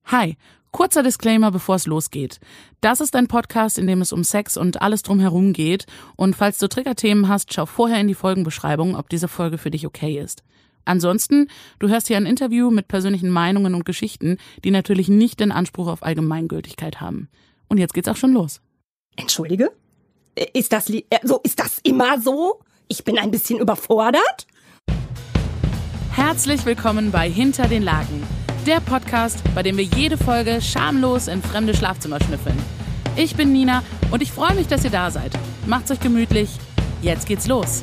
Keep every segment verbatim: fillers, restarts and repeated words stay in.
Hi, kurzer Disclaimer, bevor es losgeht. Das ist ein Podcast, in dem es um Sex und alles drumherum geht. Und falls du Triggerthemen hast, schau vorher in die Folgenbeschreibung, ob diese Folge für dich okay ist. Ansonsten, du hörst hier ein Interview mit persönlichen Meinungen und Geschichten, die natürlich nicht den Anspruch auf Allgemeingültigkeit haben. Und jetzt geht's auch schon los. Entschuldige? Ist das, li- so, ist das immer so? Ich bin ein bisschen überfordert. Herzlich willkommen bei Hinter den Laken, der Podcast, bei dem wir jede Folge schamlos in fremde Schlafzimmer schnüffeln. Ich bin Nina und ich freue mich, dass ihr da seid. Macht's euch gemütlich. Jetzt geht's los.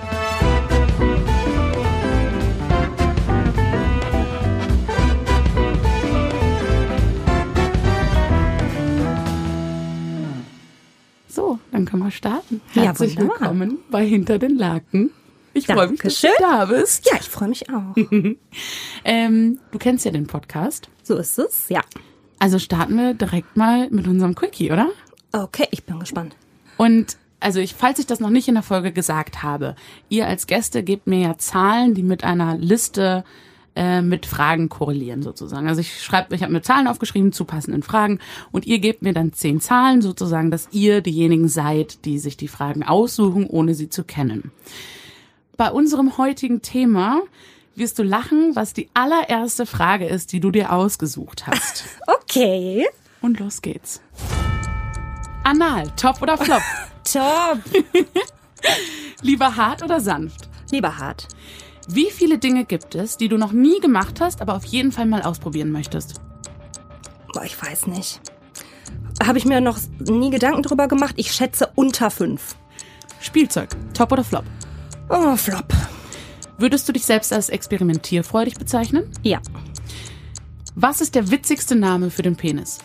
So, dann können wir starten. Herzlich Ja, wunderbar. willkommen bei Hinter den Laken. Ich freue mich, dass du Dankeschön. da bist. Ja, ich freue mich auch. Ähm, du kennst ja den Podcast. So ist es, ja. Also starten wir direkt mal mit unserem Quickie, oder? Okay, ich bin gespannt. Und also ich, falls ich das noch nicht in der Folge gesagt habe, ihr als Gäste gebt mir ja Zahlen, die mit einer Liste äh, mit Fragen korrelieren sozusagen. Also ich schreibe, ich habe mir Zahlen aufgeschrieben zu passenden Fragen und ihr gebt mir dann zehn Zahlen sozusagen, dass ihr diejenigen seid, die sich die Fragen aussuchen, ohne sie zu kennen. Bei unserem heutigen Thema wirst du lachen, was die allererste Frage ist, die du dir ausgesucht hast. Okay. Und los geht's. Anal, top oder flop? Top. Lieber hart oder sanft? Lieber hart. Wie viele Dinge gibt es, die du noch nie gemacht hast, aber auf jeden Fall mal ausprobieren möchtest? Boah, ich weiß nicht. Habe ich mir noch nie Gedanken drüber gemacht. Ich schätze unter fünf. Spielzeug, top oder flop? Oh, Flop. Würdest du dich selbst als experimentierfreudig bezeichnen? Ja. Was ist der witzigste Name für den Penis?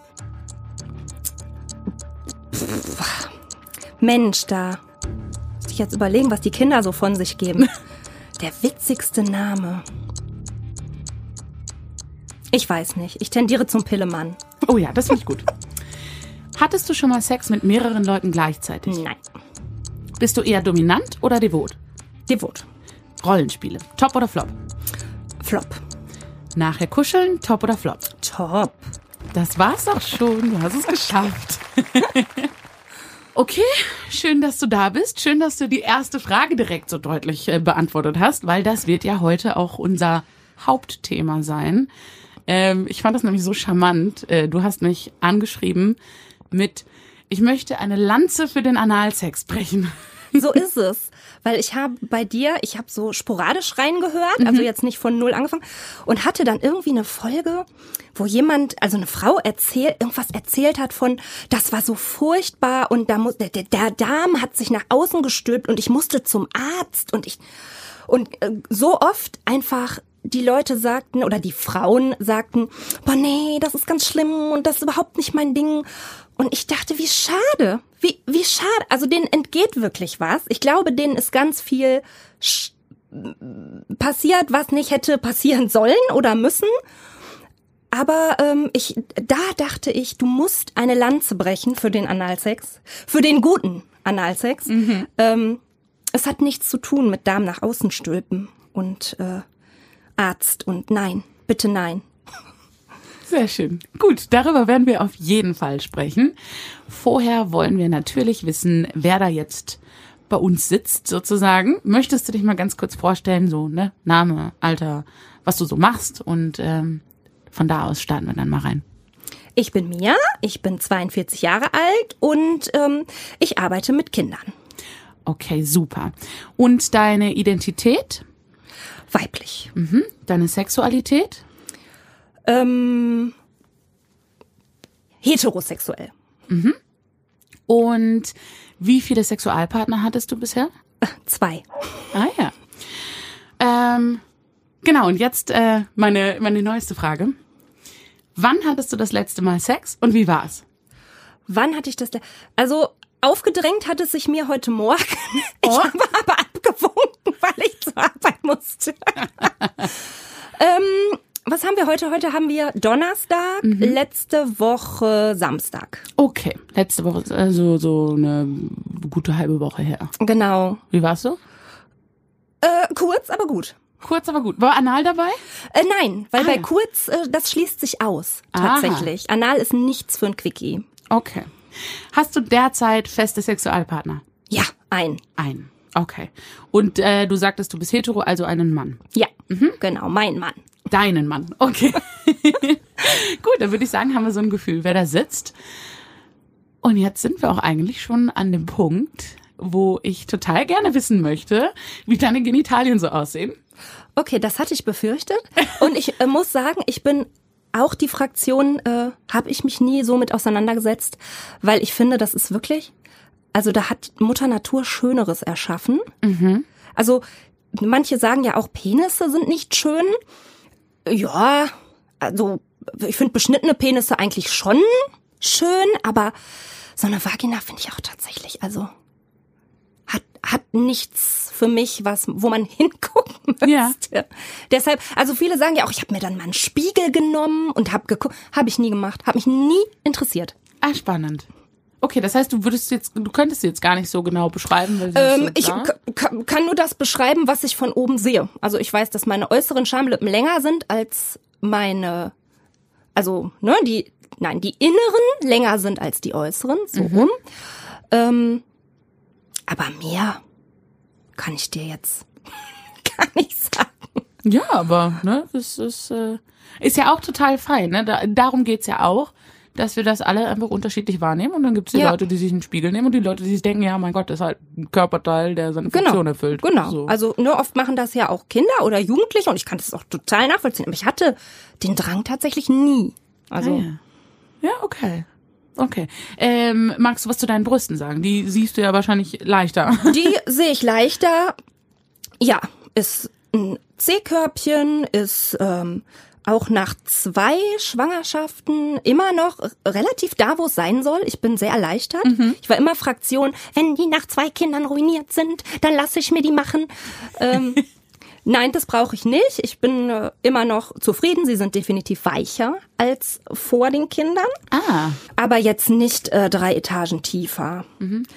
Mensch, da muss ich jetzt überlegen, was die Kinder so von sich geben. Der witzigste Name. Ich weiß nicht. Ich tendiere zum Pillemann. Oh ja, das finde ich gut. Hattest du schon mal Sex mit mehreren Leuten gleichzeitig? Nein. Bist du eher dominant oder devot? Devot. Rollenspiele, top oder flop? Flop. Nachher kuscheln, top oder flop? Top. Das war's auch schon, du hast es geschafft. Okay, schön, dass du da bist. Schön, dass du die erste Frage direkt so deutlich äh, beantwortet hast, weil das wird ja heute auch unser Hauptthema sein. Ähm, ich fand das nämlich so charmant. Äh, du hast mich angeschrieben mit, ich möchte eine Lanze für den Analsex brechen. So ist es. Weil ich habe bei dir, ich habe so sporadisch reingehört, also jetzt nicht von null angefangen, und hatte dann irgendwie eine Folge, wo jemand, also eine Frau erzählt, irgendwas erzählt hat von, das war so furchtbar und da muss, der, der Darm hat sich nach außen gestülpt und ich musste zum Arzt und ich, und äh, so oft einfach die Leute sagten oder die Frauen sagten, boah nee, das ist ganz schlimm und das ist überhaupt nicht mein Ding. Und ich dachte, wie schade, wie wie schade. Also denen entgeht wirklich was. Ich glaube, denen ist ganz viel sch- passiert, was nicht hätte passieren sollen oder müssen. Aber ähm, ich da dachte ich, du musst eine Lanze brechen für den Analsex, für den guten Analsex. Mhm. Ähm, es hat nichts zu tun mit Darm nach außen stülpen und äh, Arzt und nein, bitte nein. Sehr schön. Gut, darüber werden wir auf jeden Fall sprechen. Vorher wollen wir natürlich wissen, wer da jetzt bei uns sitzt sozusagen. Möchtest du dich mal ganz kurz vorstellen, so ne, Name, Alter, was du so machst und ähm, von da aus starten wir dann mal rein. Ich bin Mia, ich bin zweiundvierzig Jahre alt und ähm, ich arbeite mit Kindern. Okay, super. Und deine Identität? Weiblich. Mhm. Deine Sexualität? Ähm, heterosexuell. Mhm. Und wie viele Sexualpartner hattest du bisher? Äh, zwei. Ah ja. Ähm, genau, und jetzt äh, meine, meine neueste Frage. Wann hattest du das letzte Mal Sex und wie war's? Wann hatte ich das? Le- also aufgedrängt hat es sich mir heute Morgen. Ich Oh. habe aber abgewunken, weil ich zur Arbeit musste. ähm, was haben wir heute? Heute haben wir Donnerstag, Mhm. letzte Woche Samstag. Okay, letzte Woche, also so eine gute halbe Woche her. Genau. Wie war's so? Äh, kurz, aber gut. Kurz, aber gut. War Anal dabei? Äh, nein, weil Ah, bei ja. kurz, äh, das schließt sich aus, Aha. tatsächlich. Anal ist nichts für ein Quickie. Okay. Hast du derzeit feste Sexualpartner? Ja, ein. Einen. Okay. Und äh, du sagtest, du bist hetero, also einen Mann. Ja, mhm. genau, mein Mann. Deinen Mann. Okay. Gut, dann würde ich sagen, haben wir so ein Gefühl, wer da sitzt. Und jetzt sind wir auch eigentlich schon an dem Punkt, wo ich total gerne wissen möchte, wie deine Genitalien so aussehen. Okay, das hatte ich befürchtet. Und ich äh, muss sagen, ich bin auch die Fraktion, äh, habe ich mich nie so mit auseinandergesetzt, weil ich finde, das ist wirklich, also da hat Mutter Natur Schöneres erschaffen. Mhm. Also manche sagen ja auch, Penisse sind nicht schön. Ja, also ich finde beschnittene Penisse eigentlich schon schön, aber so eine Vagina finde ich auch tatsächlich, also hat hat nichts für mich, was wo man hingucken müsste. Ja. Deshalb, also viele sagen ja auch, ich habe mir dann mal einen Spiegel genommen und habe geguckt, habe ich nie gemacht, habe mich nie interessiert. Ah, spannend. Okay, das heißt, du würdest jetzt, du könntest jetzt gar nicht so genau beschreiben, weil Ähm, so ich klar? k- k- kann nur das beschreiben, was ich von oben sehe. Also ich weiß, dass meine äußeren Schamlippen länger sind als meine, also ne, die, nein, die inneren länger sind als die äußeren, so rum. Ähm, aber mehr kann ich dir jetzt gar nicht sagen. Ja, aber ne, das ist äh, ist ja auch total fein. Ne? Da, darum geht's ja auch, dass wir das alle einfach unterschiedlich wahrnehmen. Und dann gibt's die Ja. Leute, die sich einen Spiegel nehmen und die Leute, die sich denken, ja, mein Gott, das ist halt ein Körperteil, der seine Genau, Funktion erfüllt. genau. So. Also ne, oft machen das ja auch Kinder oder Jugendliche und ich kann das auch total nachvollziehen. Aber ich hatte den Drang tatsächlich nie. Also Ah, ja. ja, okay. Okay. Ähm, magst du was zu deinen Brüsten sagen? Die siehst du ja wahrscheinlich leichter. die sehe ich leichter. Ja, ist ein C-Körbchen, ist ähm, auch nach zwei Schwangerschaften immer noch relativ da, wo es sein soll. Ich bin sehr erleichtert. Ich war immer Fraktion, wenn die nach zwei Kindern ruiniert sind, dann lasse ich mir die machen. Ähm, nein, das brauche ich nicht. Ich bin äh, immer noch zufrieden. Sie sind definitiv weicher als vor den Kindern. Ah. Aber jetzt nicht äh, drei Etagen tiefer.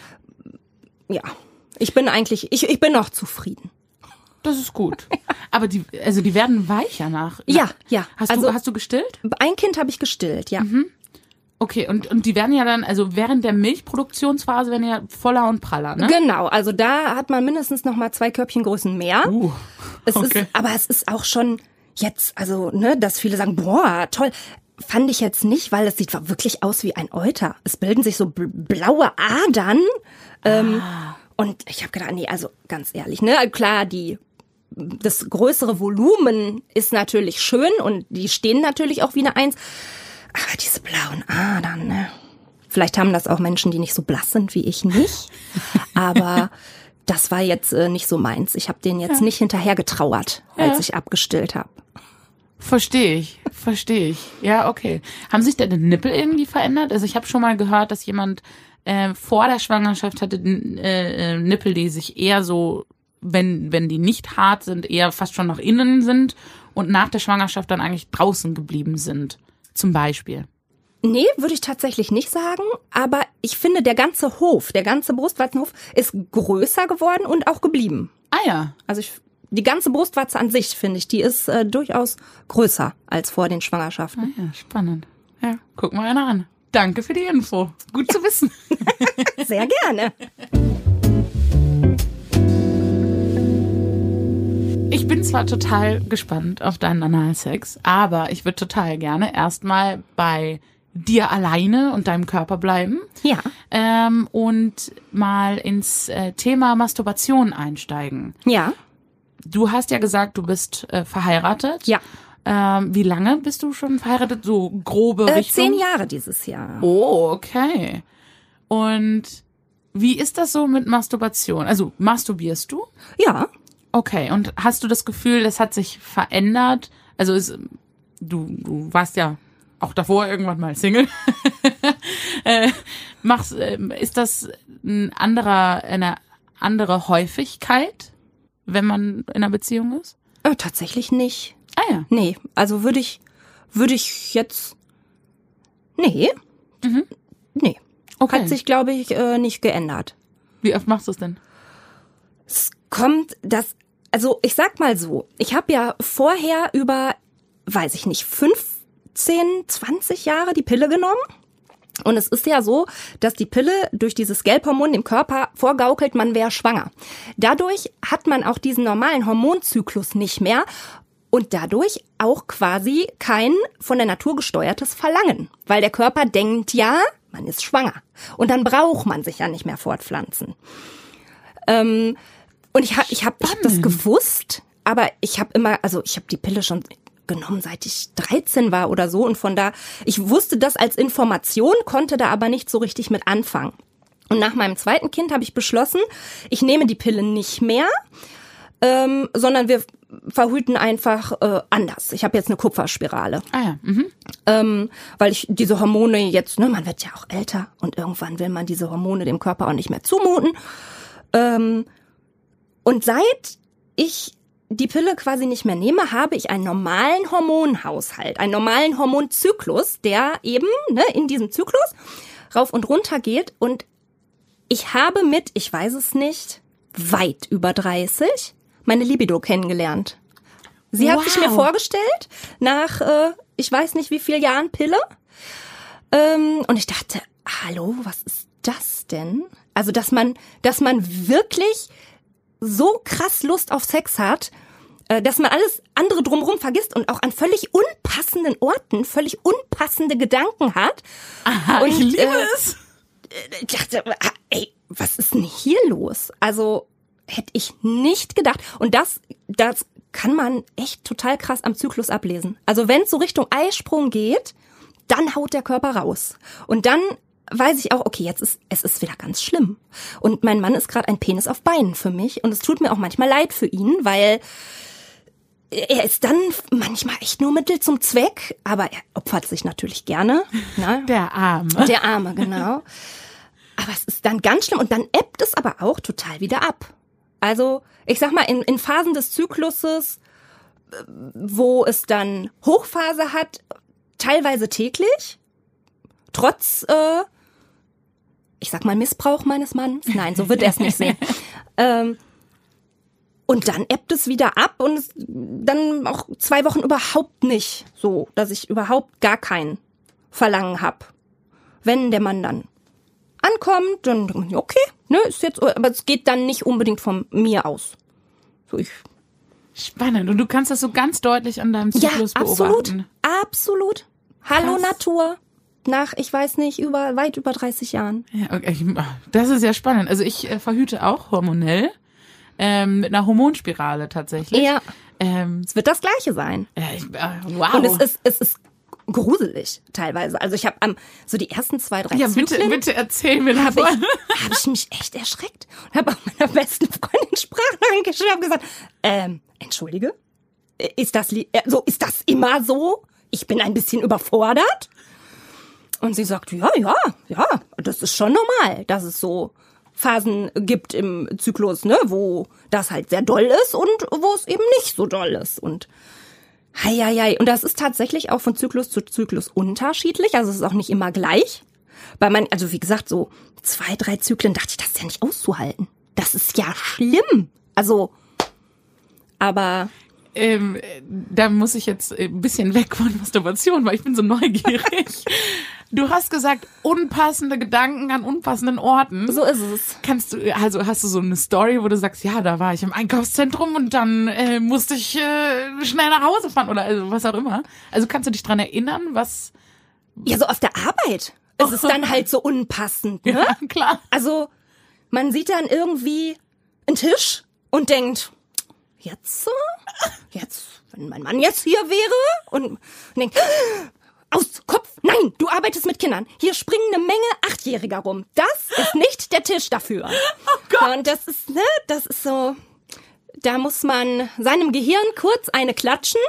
Ja, ich bin eigentlich, ich, ich bin noch zufrieden. Das ist gut. Aber die, also die werden weicher nach. Ja, nach- ja. Hast Also- du, hast du gestillt? Ein Kind habe ich gestillt, ja. Okay, und, und die werden ja dann, also während der Milchproduktionsphase werden ja voller und praller, ne? Genau, also da hat man mindestens noch mal zwei Körbchengrößen mehr. Uh, es okay. ist, aber es ist auch schon jetzt, also ne, dass viele sagen, boah, toll. Fand ich jetzt nicht, weil es sieht wirklich aus wie ein Euter. Es bilden sich so bl- blaue Adern. Ähm, Und ich habe gedacht, nee, also ganz ehrlich, ne, klar, die das größere Volumen ist natürlich schön und die stehen natürlich auch wie eine Eins. Aber diese blauen Adern, ne? Vielleicht haben das auch Menschen, die nicht so blass sind wie ich nicht. Aber das war jetzt äh, nicht so meins. Ich habe denen jetzt nicht hinterher getrauert, als Ja. ich abgestillt habe. Verstehe ich, verstehe ich. Ja, okay. Haben sich deine Nippel irgendwie verändert? Also ich habe schon mal gehört, dass jemand äh, vor der Schwangerschaft hatte äh, äh, Nippel, die sich eher so, wenn wenn die nicht hart sind, eher fast schon nach innen sind und nach der Schwangerschaft dann eigentlich draußen geblieben sind. Zum Beispiel. Nee, würde ich tatsächlich nicht sagen. Aber ich finde, der ganze Hof, der ganze Brustwarzenhof ist größer geworden und auch geblieben. Ah ja. Also ich, die ganze Brustwarze an sich, finde ich, die ist äh, durchaus größer als vor den Schwangerschaften. Ah ja, spannend. Ja, guck mal einer an. Danke für die Info. Gut zu wissen. Sehr gerne. Ich bin zwar total gespannt auf deinen Analsex, aber ich würde total gerne erstmal bei dir alleine und deinem Körper bleiben. Ja. Ähm, und mal ins äh, Thema Masturbation einsteigen. Ja. Du hast ja gesagt, du bist äh, verheiratet. Ja. Ähm, wie lange bist du schon verheiratet? So grobe Äh, Richtung? zehn Jahre dieses Jahr. Oh, okay. Und wie ist das so mit Masturbation? Also masturbierst du? Ja. Okay, und hast du das Gefühl, das hat sich verändert? Also ist, du, du warst ja auch davor irgendwann mal Single. äh, machst, äh, ist das ein anderer, eine andere Häufigkeit, wenn man in einer Beziehung ist? Äh, tatsächlich nicht. Ah ja. Nee, also würde ich, würde ich jetzt, nee. Mhm. Nee. Okay. Hat sich, glaube ich, äh, nicht geändert. Wie oft machst du es denn? Es kommt, das also ich sag mal so, ich habe ja vorher über, weiß ich nicht, fünfzehn, zwanzig Jahre die Pille genommen. Und es ist ja so, dass die Pille durch dieses Gelbhormon im Körper vorgaukelt, man wäre schwanger. Dadurch hat man auch diesen normalen Hormonzyklus nicht mehr und dadurch auch quasi kein von der Natur gesteuertes Verlangen. Weil der Körper denkt, ja, man ist schwanger. Und dann braucht man sich ja nicht mehr fortpflanzen. Ähm, und ich habe ich hab, ich hab das gewusst, aber ich habe immer, also ich habe die Pille schon genommen, seit ich dreizehn war oder so. Und von da, ich wusste das als Information, konnte da aber nicht so richtig mit anfangen. Und nach meinem zweiten Kind habe ich beschlossen, ich nehme die Pille nicht mehr, ähm, sondern wir verhüten einfach äh, anders. Ich habe jetzt eine Kupferspirale. Ah ja. Mhm. Ähm, weil ich diese Hormone jetzt, ne, man wird ja auch älter und irgendwann will man diese Hormone dem Körper auch nicht mehr zumuten. Ähm, und seit ich die Pille quasi nicht mehr nehme, habe ich einen normalen Hormonhaushalt, einen normalen Hormonzyklus, der eben ne, in diesem Zyklus rauf und runter geht. Und ich habe mit, ich weiß es nicht, weit über dreißig meine Libido kennengelernt. Sie Wow. hat sich mir vorgestellt nach, äh, ich weiß nicht wie viel Jahren Pille. Ähm, und ich dachte, hallo, was ist das denn? Also, dass man, dass man wirklich so krass Lust auf Sex hat, äh, dass man alles andere drumherum vergisst und auch an völlig unpassenden Orten völlig unpassende Gedanken hat. Aha, und, ich liebe äh, es. Ich dachte, ey, was ist denn hier los? Also, hätte ich nicht gedacht. Und das, das kann man echt total krass am Zyklus ablesen. Also, wenn es so Richtung Eisprung geht, dann haut der Körper raus. Und dann weiß ich auch, okay, jetzt ist es ist wieder ganz schlimm. Und mein Mann ist gerade ein Penis auf Beinen für mich. Und es tut mir auch manchmal leid für ihn, weil er ist dann manchmal echt nur Mittel zum Zweck. Aber er opfert sich natürlich gerne. Ne? Der Arme. Der Arme, genau. Aber es ist dann ganz schlimm. Und dann ebbt es aber auch total wieder ab. Also, ich sag mal, in, in Phasen des Zykluses, wo es dann Hochphase hat, teilweise täglich, trotz, äh, ich sag mal, Missbrauch meines Mannes. Nein, so wird er es nicht sehen. ähm, und dann ebbt es wieder ab und es, dann auch zwei Wochen überhaupt nicht so, dass ich überhaupt gar kein Verlangen hab. Wenn der Mann dann ankommt, dann, okay, ne, ist jetzt, aber es geht dann nicht unbedingt von mir aus. So, ich. Spannend. Und du kannst das so ganz deutlich an deinem Zyklus ja, absolut, beobachten. Absolut. Hallo Krass. Natur. Nach, ich weiß nicht, über weit über dreißig Jahren. Ja, okay. Das ist ja spannend. Also ich äh, verhüte auch hormonell, ähm, mit einer Hormonspirale tatsächlich. Ja. Ähm, Es wird das Gleiche sein. ja, ich, äh, wow. Und es ist, es ist gruselig teilweise. Also ich habe am so die ersten zwei, drei ja, bitte, Zyklen bitte erzähl mir habe davon. ich, hab ich mich echt erschreckt und habe auch meiner besten Freundin Sprachnachrichten geschrieben und gesagt, ähm, entschuldige, ist das li- äh, so ist das immer so? Ich bin ein bisschen überfordert. Und sie sagt, ja, ja, ja, das ist schon normal, dass es so Phasen gibt im Zyklus, ne, wo das halt sehr doll ist und wo es eben nicht so doll ist. Und hei, hei, hei. Und das ist tatsächlich auch von Zyklus zu Zyklus unterschiedlich. Also es ist auch nicht immer gleich. Bei man, also wie gesagt, so zwei, drei Zyklen dachte ich, das ist ja nicht auszuhalten. Das ist ja schlimm. Also, aber Ähm, da muss ich jetzt ein bisschen weg von Masturbation, weil ich bin so neugierig. Du hast gesagt, unpassende Gedanken an unpassenden Orten. so ist es. Kannst du, also hast du so eine Story, wo du sagst, ja, da war ich im Einkaufszentrum und dann äh, musste ich äh, schnell nach Hause fahren oder also was auch immer. Also kannst du dich dran erinnern, was... Ja, so auf der Arbeit. Es ist dann halt so unpassend, ne? Ja, klar. Also, man sieht dann irgendwie einen Tisch und denkt, jetzt so? Jetzt, wenn mein Mann jetzt hier wäre und, und denkt, aus Kopf, nein, du arbeitest mit Kindern. Hier springen eine Menge Achtjähriger rum. Das ist nicht der Tisch dafür. Oh Gott. Und das ist, ne, das ist so, da muss man seinem Gehirn kurz eine klatschen.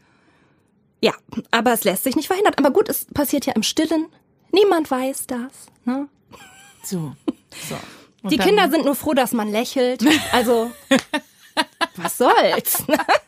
Ja, aber es lässt sich nicht verhindern. Aber gut, es passiert ja im Stillen. Niemand weiß das, ne? So, so. Und Die dann- Kinder sind nur froh, dass man lächelt. Also, was soll's?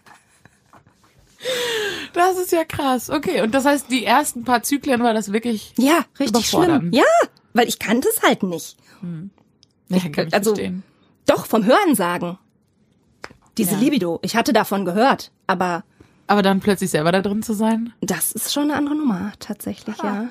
Das ist ja krass. Okay, und das heißt, die ersten paar Zyklen war das wirklich... Ja, richtig schlimm. Überfordernd. Ja, weil ich kannte es halt nicht. Ja, kann ich also, verstehen. Doch, vom Hören sagen. diese Ja. Libido. Ich hatte davon gehört, aber Aber dann plötzlich selber da drin zu sein? das ist schon eine andere Nummer, tatsächlich, ja.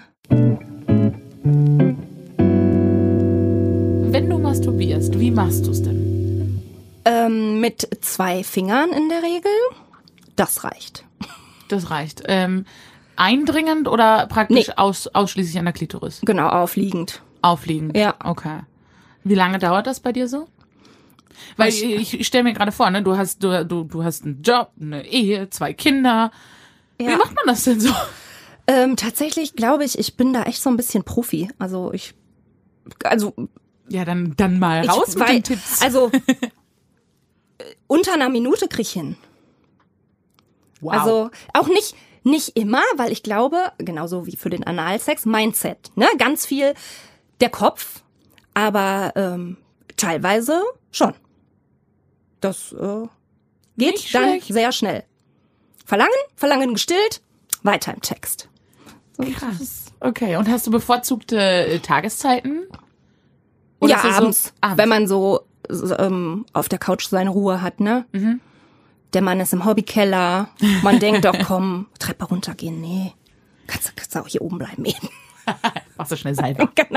Wenn du masturbierst, wie machst du es denn? Ähm, mit zwei Fingern in der Regel. Das reicht. Das reicht. Ähm, eindringend oder praktisch Nee. aus, ausschließlich an der Klitoris? Genau, aufliegend. Aufliegend? Ja. Okay. Wie lange dauert das bei dir so? Weil Ich- ich, ich stelle mir gerade vor, ne, du hast du, du du hast einen Job, eine Ehe, zwei Kinder. Wie Ja. macht man das denn so? Ähm, tatsächlich glaube ich, ich bin da echt so ein bisschen Profi. Also ich, also Ja, dann dann mal ich raus mit wei- den Tipps. Also äh, unter einer Minute krieg ich hin. Wow. Also auch nicht nicht immer, weil ich glaube, genauso wie für den Analsex, Mindset, ne, ganz viel der Kopf, aber ähm, teilweise schon. Das äh, geht Nicht dann schlecht. sehr schnell. Verlangen, Verlangen gestillt, weiter im Text. Krass. Okay, und hast du bevorzugte äh, Tageszeiten? Oder Ja, ist das abends, so, abends, wenn man so, so ähm, auf der Couch seine Ruhe hat, ne? Mhm. Der Mann ist im Hobbykeller. Man denkt doch, komm, Treppe runtergehen. Nee, kannst, du- kannst du auch hier oben bleiben eben. machst du schnell selber. Genau.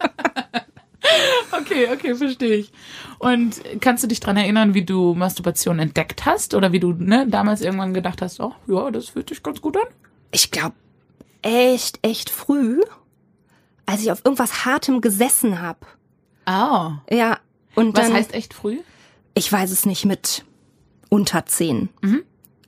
Okay, okay, verstehe ich. Und kannst du dich dran erinnern, wie du Masturbation entdeckt hast? Oder wie du ne, damals irgendwann gedacht hast, oh, ja, das fühlt sich ganz gut an? Ich glaube, echt, echt früh, als ich auf irgendwas Hartem gesessen habe. Oh. Ja, und Was dann, heißt echt früh? ich weiß es nicht, mit unter zehn. Mhm.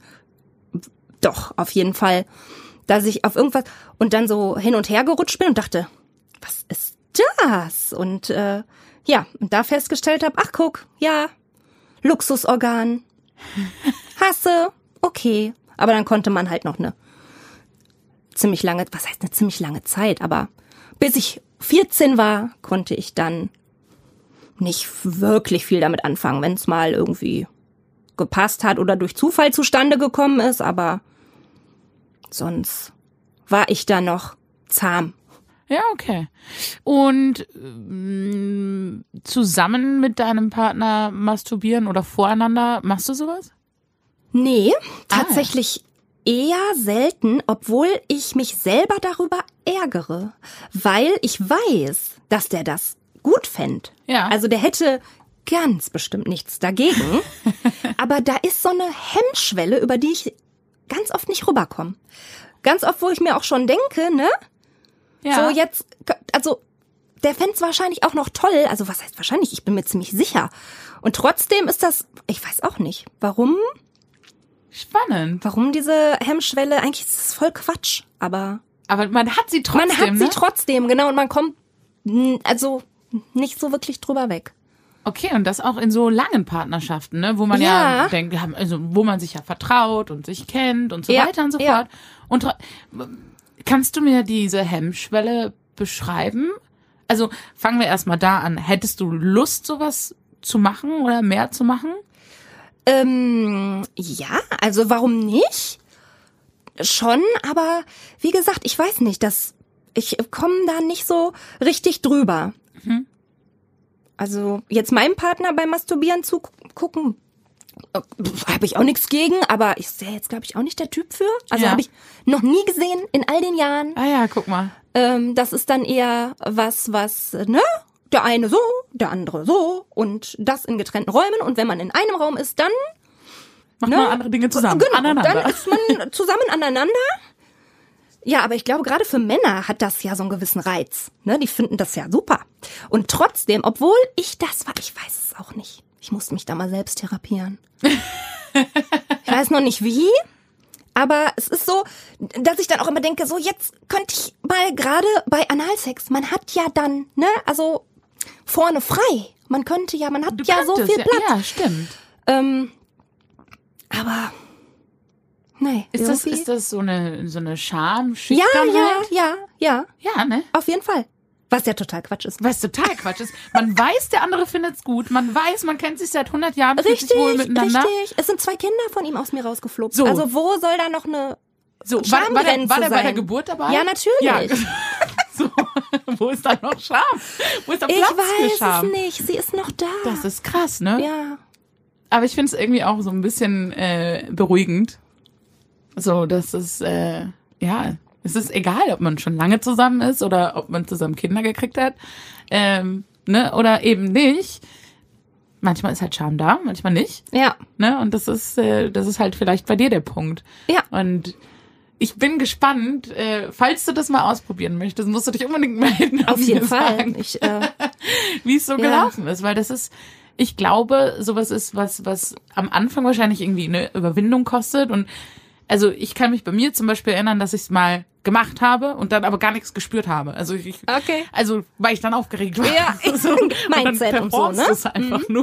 Doch, auf jeden Fall, dass ich auf irgendwas und dann so hin und her gerutscht bin und dachte, was ist das? Und äh, ja, und da festgestellt habe, ach guck, ja, Luxusorgan, hasse, okay. Aber dann konnte man halt noch eine ziemlich lange, was heißt eine ziemlich lange Zeit, aber bis ich vierzehn war, konnte ich dann nicht wirklich viel damit anfangen, wenn es mal irgendwie gepasst hat oder durch Zufall zustande gekommen ist, aber sonst war ich da noch zahm. Ja, okay. Und ähm, zusammen mit deinem Partner masturbieren oder voreinander, machst du sowas? Nee, Ah. tatsächlich eher selten, obwohl ich mich selber darüber ärgere, weil ich weiß, dass der das gut fänd. Ja. Also der hätte ganz bestimmt nichts dagegen, aber da ist so eine Hemmschwelle, über die ich ganz oft nicht rüberkomme. Ganz oft, wo ich mir auch schon denke, ne? Ja. So jetzt, also der fänd's wahrscheinlich auch noch toll, also was heißt wahrscheinlich, ich bin mir ziemlich sicher. Und trotzdem ist das, ich weiß auch nicht, warum, Spannend. warum diese Hemmschwelle, eigentlich ist das voll Quatsch, aber Aber man hat sie trotzdem, man hat ne? sie trotzdem, genau, und man kommt n- also nicht so wirklich drüber weg. Okay, und das auch in so langen Partnerschaften, ne, wo man ja, Ja. denkt, ja, also wo man sich ja vertraut und sich kennt und so Ja, weiter und so ja. fort. Und tro- kannst du mir diese Hemmschwelle beschreiben? Also fangen wir erstmal da an. Hättest du Lust, sowas zu machen oder mehr zu machen? Ähm, ja, also warum nicht? Schon, aber wie gesagt, ich weiß nicht, dass ich komme da nicht so richtig drüber. Mhm. Also jetzt meinem Partner beim Masturbieren zugucken, äh, habe ich auch nichts gegen, aber ich sehe jetzt, glaube ich, auch nicht der Typ für. Also Ja. habe ich noch nie gesehen in all den Jahren. Ah ja, guck mal. Ähm, das ist dann eher was, was, ne? Der eine so, der andere so und das in getrennten Räumen. Und wenn man in einem Raum ist, dann Macht Ne? man andere Dinge zusammen, Genau, aneinander. dann ist man zusammen aneinander. Ja, aber ich glaube, gerade für Männer hat das ja so einen gewissen Reiz. Ne? Die finden das ja super. Und trotzdem, obwohl ich das war, ich weiß es auch nicht. Ich musste mich da mal selbst therapieren. Ich weiß noch nicht wie, aber es ist so, dass ich dann auch immer denke, so jetzt könnte ich mal gerade bei Analsex, man hat ja dann, ne, also vorne frei. Man könnte ja, man hat Du ja so könntest, viel Platz. Ja, ja, stimmt. Ähm, aber nee, Ist das, irgendwie- ist das so eine, so eine Scham, ja, Schüchternheit? ja, ja, ja, Ja, ne? auf jeden Fall. Was ja total Quatsch ist. Was total Quatsch ist. Man weiß, der andere findet's gut. Man weiß, man kennt sich seit hundert Jahren, fühlt Richtig, sich wohl miteinander. richtig. Es sind zwei Kinder von ihm aus mir rausgeflogen. So. Also wo soll da noch eine So, war, war, der, Schamgrenze war der bei der sein? Geburt dabei? Ja, natürlich. Ja. So, wo ist da noch Scham? Wo ist da Ich Platz für weiß Scham? es nicht. Sie ist noch da. Das ist krass, ne? ja. aber ich finde es irgendwie auch so ein bisschen äh, beruhigend. So, das ist, äh, ja, es ist egal, ob man schon lange zusammen ist oder ob man zusammen Kinder gekriegt hat, ähm, ne, oder eben nicht. Manchmal ist halt Charme da, manchmal nicht. Ja. Ne, und das ist, äh, das ist halt vielleicht bei dir der Punkt. Ja. Und ich bin gespannt, äh, falls du das mal ausprobieren möchtest, musst du dich unbedingt melden. Auf jeden Fall. Ich, äh, wie es so ja. gelaufen ist, weil das ist, ich glaube, sowas ist was, was am Anfang wahrscheinlich irgendwie eine Überwindung kostet. Und also ich kann mich bei mir zum Beispiel erinnern, dass ich es mal gemacht habe und dann aber gar nichts gespürt habe. Also ich, okay. also weil ich dann aufgeregt war. Ja, so, Mindset und, und so, ne? Es einfach mhm. nur.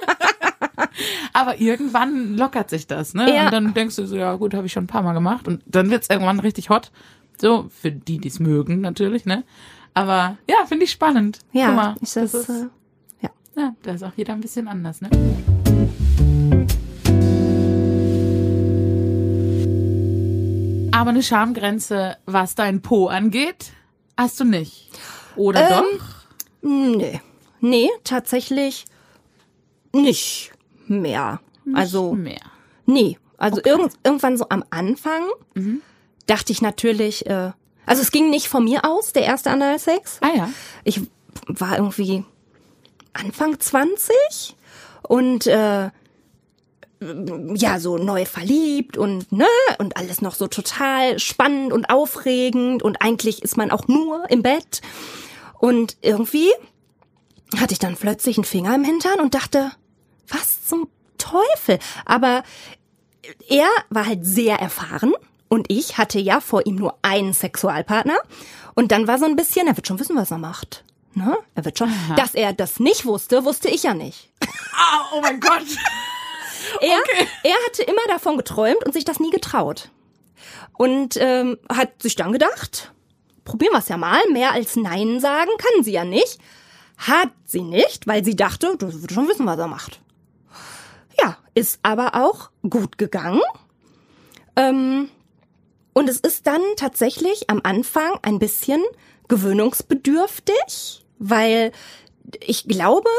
Aber irgendwann lockert sich das, ne? Ja. Und dann denkst du so, ja gut, habe ich schon ein paar Mal gemacht. Und dann wird's irgendwann richtig hot. So, für die, die es mögen natürlich, ne? Aber ja, finde ich spannend. Ja, Guck mal, ist das, das ist, äh, ja. ja, da ist auch jeder ein bisschen anders, ne? Aber eine Schamgrenze, was dein Po angeht, hast du nicht. Oder Ähm, doch? Nee. Nee, tatsächlich nicht mehr. Nicht also, mehr. nee. Also Okay. irgend, irgendwann so am Anfang Mhm. dachte ich natürlich, äh, also es ging nicht von mir aus, der erste Analsex. Ah ja. Ich war irgendwie Anfang zwanzig und äh, ja, so neu verliebt und ne, und alles noch so total spannend und aufregend und eigentlich ist man auch nur im Bett. Und irgendwie hatte ich dann plötzlich einen Finger im Hintern und dachte, was zum Teufel? Aber er war halt sehr erfahren und ich hatte ja vor ihm nur einen Sexualpartner und dann war so ein bisschen, er wird schon wissen, was er macht. Ne? Er wird schon, Aha. dass er das nicht wusste, wusste ich ja nicht. Ah, oh mein Gott. Er, Okay. er hatte immer davon geträumt und sich das nie getraut. Und ähm, hat sich dann gedacht, probieren wir es ja mal, mehr als Nein sagen kann sie ja nicht. Hat sie nicht, weil sie dachte, du wirst schon wissen, was er macht. Ja, ist aber auch gut gegangen. Ähm, und es ist dann tatsächlich am Anfang ein bisschen gewöhnungsbedürftig, weil ich glaube,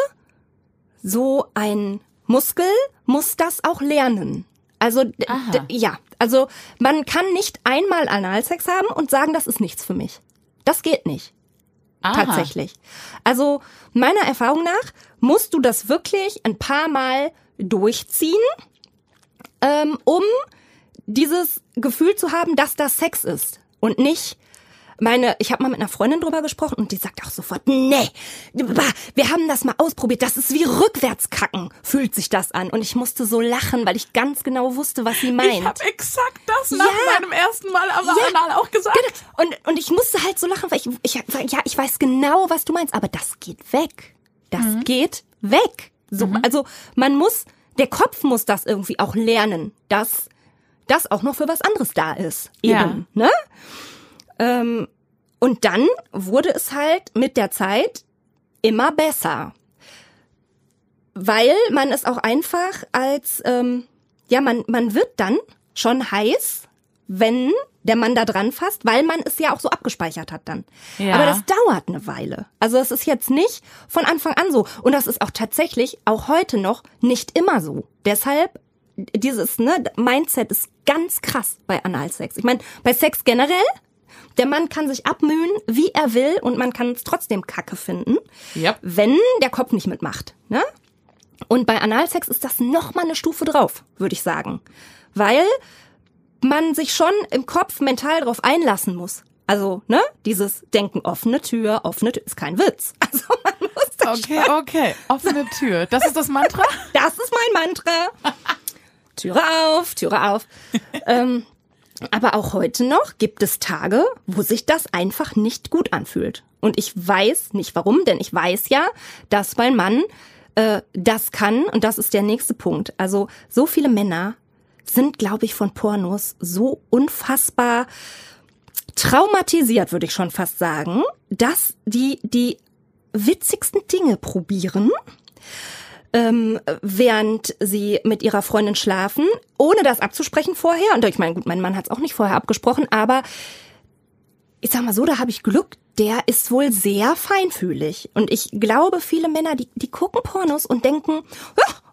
so ein Muskel muss das auch lernen. Also d- Aha. d- ja, also man kann nicht einmal Analsex haben und sagen, das ist nichts für mich. Das geht nicht. Aha. Tatsächlich. Also meiner Erfahrung nach musst du das wirklich ein paar Mal durchziehen, ähm, um dieses Gefühl zu haben, dass das Sex ist und nicht meine, ich habe mal mit einer Freundin drüber gesprochen und die sagt auch sofort, nee, wir haben das mal ausprobiert, das ist wie rückwärtskacken, fühlt sich das an. Und ich musste so lachen, weil ich ganz genau wusste, was sie meint. Ich habe exakt das nach Ja. meinem ersten Mal am Ja. Anal auch gesagt. Genau. Und, und ich musste halt so lachen, weil ich, ich, ja, ich weiß genau, was du meinst, aber das geht weg. Das Mhm. geht weg. So, also man muss, der Kopf muss das irgendwie auch lernen, dass das auch noch für was anderes da ist. Eben, Ja. ne? Ähm, und dann wurde es halt mit der Zeit immer besser. Weil man es auch einfach als, ähm, ja, man, man wird dann schon heiß, wenn der Mann da dran fasst, weil man es ja auch so abgespeichert hat dann. Ja. Aber das dauert eine Weile. Also es ist jetzt nicht von Anfang an so. Und das ist auch tatsächlich auch heute noch nicht immer so. Deshalb dieses ne, Mindset ist ganz krass bei Analsex. Ich meine, bei Sex generell, der Mann kann sich abmühen, wie er will und man kann es trotzdem kacke finden, Yep. wenn der Kopf nicht mitmacht. Ne? Und bei Analsex ist das noch mal eine Stufe drauf, würde ich sagen. Weil man sich schon im Kopf mental drauf einlassen muss. Also, ne, dieses Denken, offene Tür, offene Tür, ist kein Witz. Also man muss das Okay, okay. Offene Tür. Das ist das Mantra? Das ist mein Mantra. Türe auf, Türe auf. ähm, aber auch heute noch gibt es Tage, wo sich das einfach nicht gut anfühlt. Und ich weiß nicht warum, denn ich weiß ja, dass mein Mann äh, das kann. Und das ist der nächste Punkt. Also so viele Männer sind, glaube ich, von Pornos so unfassbar traumatisiert, würde ich schon fast sagen, dass die die witzigsten Dinge probieren, ähm, während sie mit ihrer Freundin schlafen, ohne das abzusprechen vorher. Und ich meine, gut, mein Mann hat es auch nicht vorher abgesprochen, aber ich sag mal so, da habe ich Glück, der ist wohl sehr feinfühlig. Und ich glaube, viele Männer, die, die gucken Pornos und denken, ja,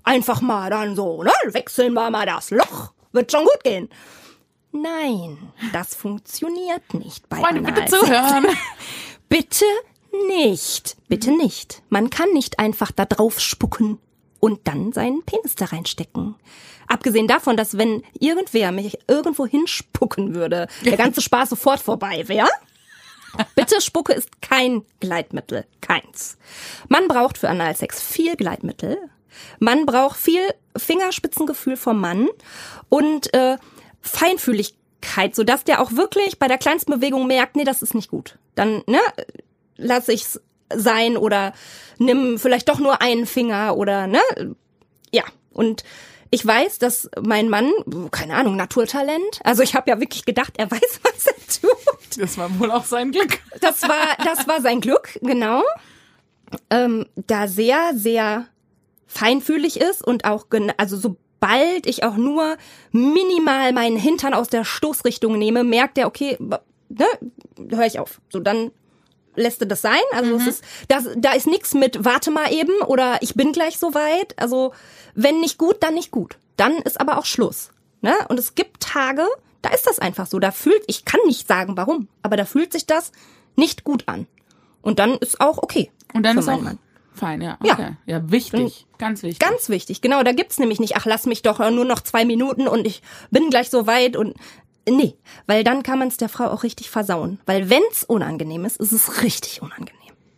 einfach mal dann so, ne, wechseln wir mal das Loch, wird schon gut gehen. Nein, das funktioniert nicht bei Freunde, bitte Analsex. zuhören. Bitte nicht, bitte nicht. Man kann nicht einfach da drauf spucken und dann seinen Penis da reinstecken. Abgesehen davon, dass wenn irgendwer mich irgendwo hinspucken würde, der ganze Spaß sofort vorbei wäre. Bitte, Spucke ist kein Gleitmittel, keins. Man braucht für Analsex viel Gleitmittel. Man braucht viel Fingerspitzengefühl vom Mann und äh, Feinfühligkeit, sodass der auch wirklich bei der kleinsten Bewegung merkt, nee, das ist nicht gut. Dann, ne, lass ich's sein oder nimm vielleicht doch nur einen Finger oder, ne, ja. Und ich weiß, dass mein Mann, keine Ahnung, Naturtalent, also ich habe ja wirklich gedacht, er weiß, was er tut. Das war wohl auch sein Glück. Das war, das war sein Glück, genau. Ähm, da sehr, sehr feinfühlig ist und auch, gen- also sobald ich auch nur minimal meinen Hintern aus der Stoßrichtung nehme, merkt er, okay, ne, höre ich auf. So, dann lässt er das sein. Also Mhm. es ist, das, da ist nichts mit warte mal eben oder ich bin gleich soweit. Also wenn nicht gut, dann nicht gut. Dann ist aber auch Schluss. Ne? Und es gibt Tage, da ist das einfach so. Da fühlt, ich kann nicht sagen, warum, aber da fühlt sich das nicht gut an. Und dann ist auch okay. Und dann für ist meinen auch Mann. fein, ja. Ja. Okay. Ja, wichtig. Ganz wichtig. Ganz wichtig, genau, da gibt's nämlich nicht, ach, lass mich doch nur noch zwei Minuten und ich bin gleich so weit und nee, weil dann kann man es der Frau auch richtig versauen. Weil wenn's unangenehm ist, ist es richtig unangenehm.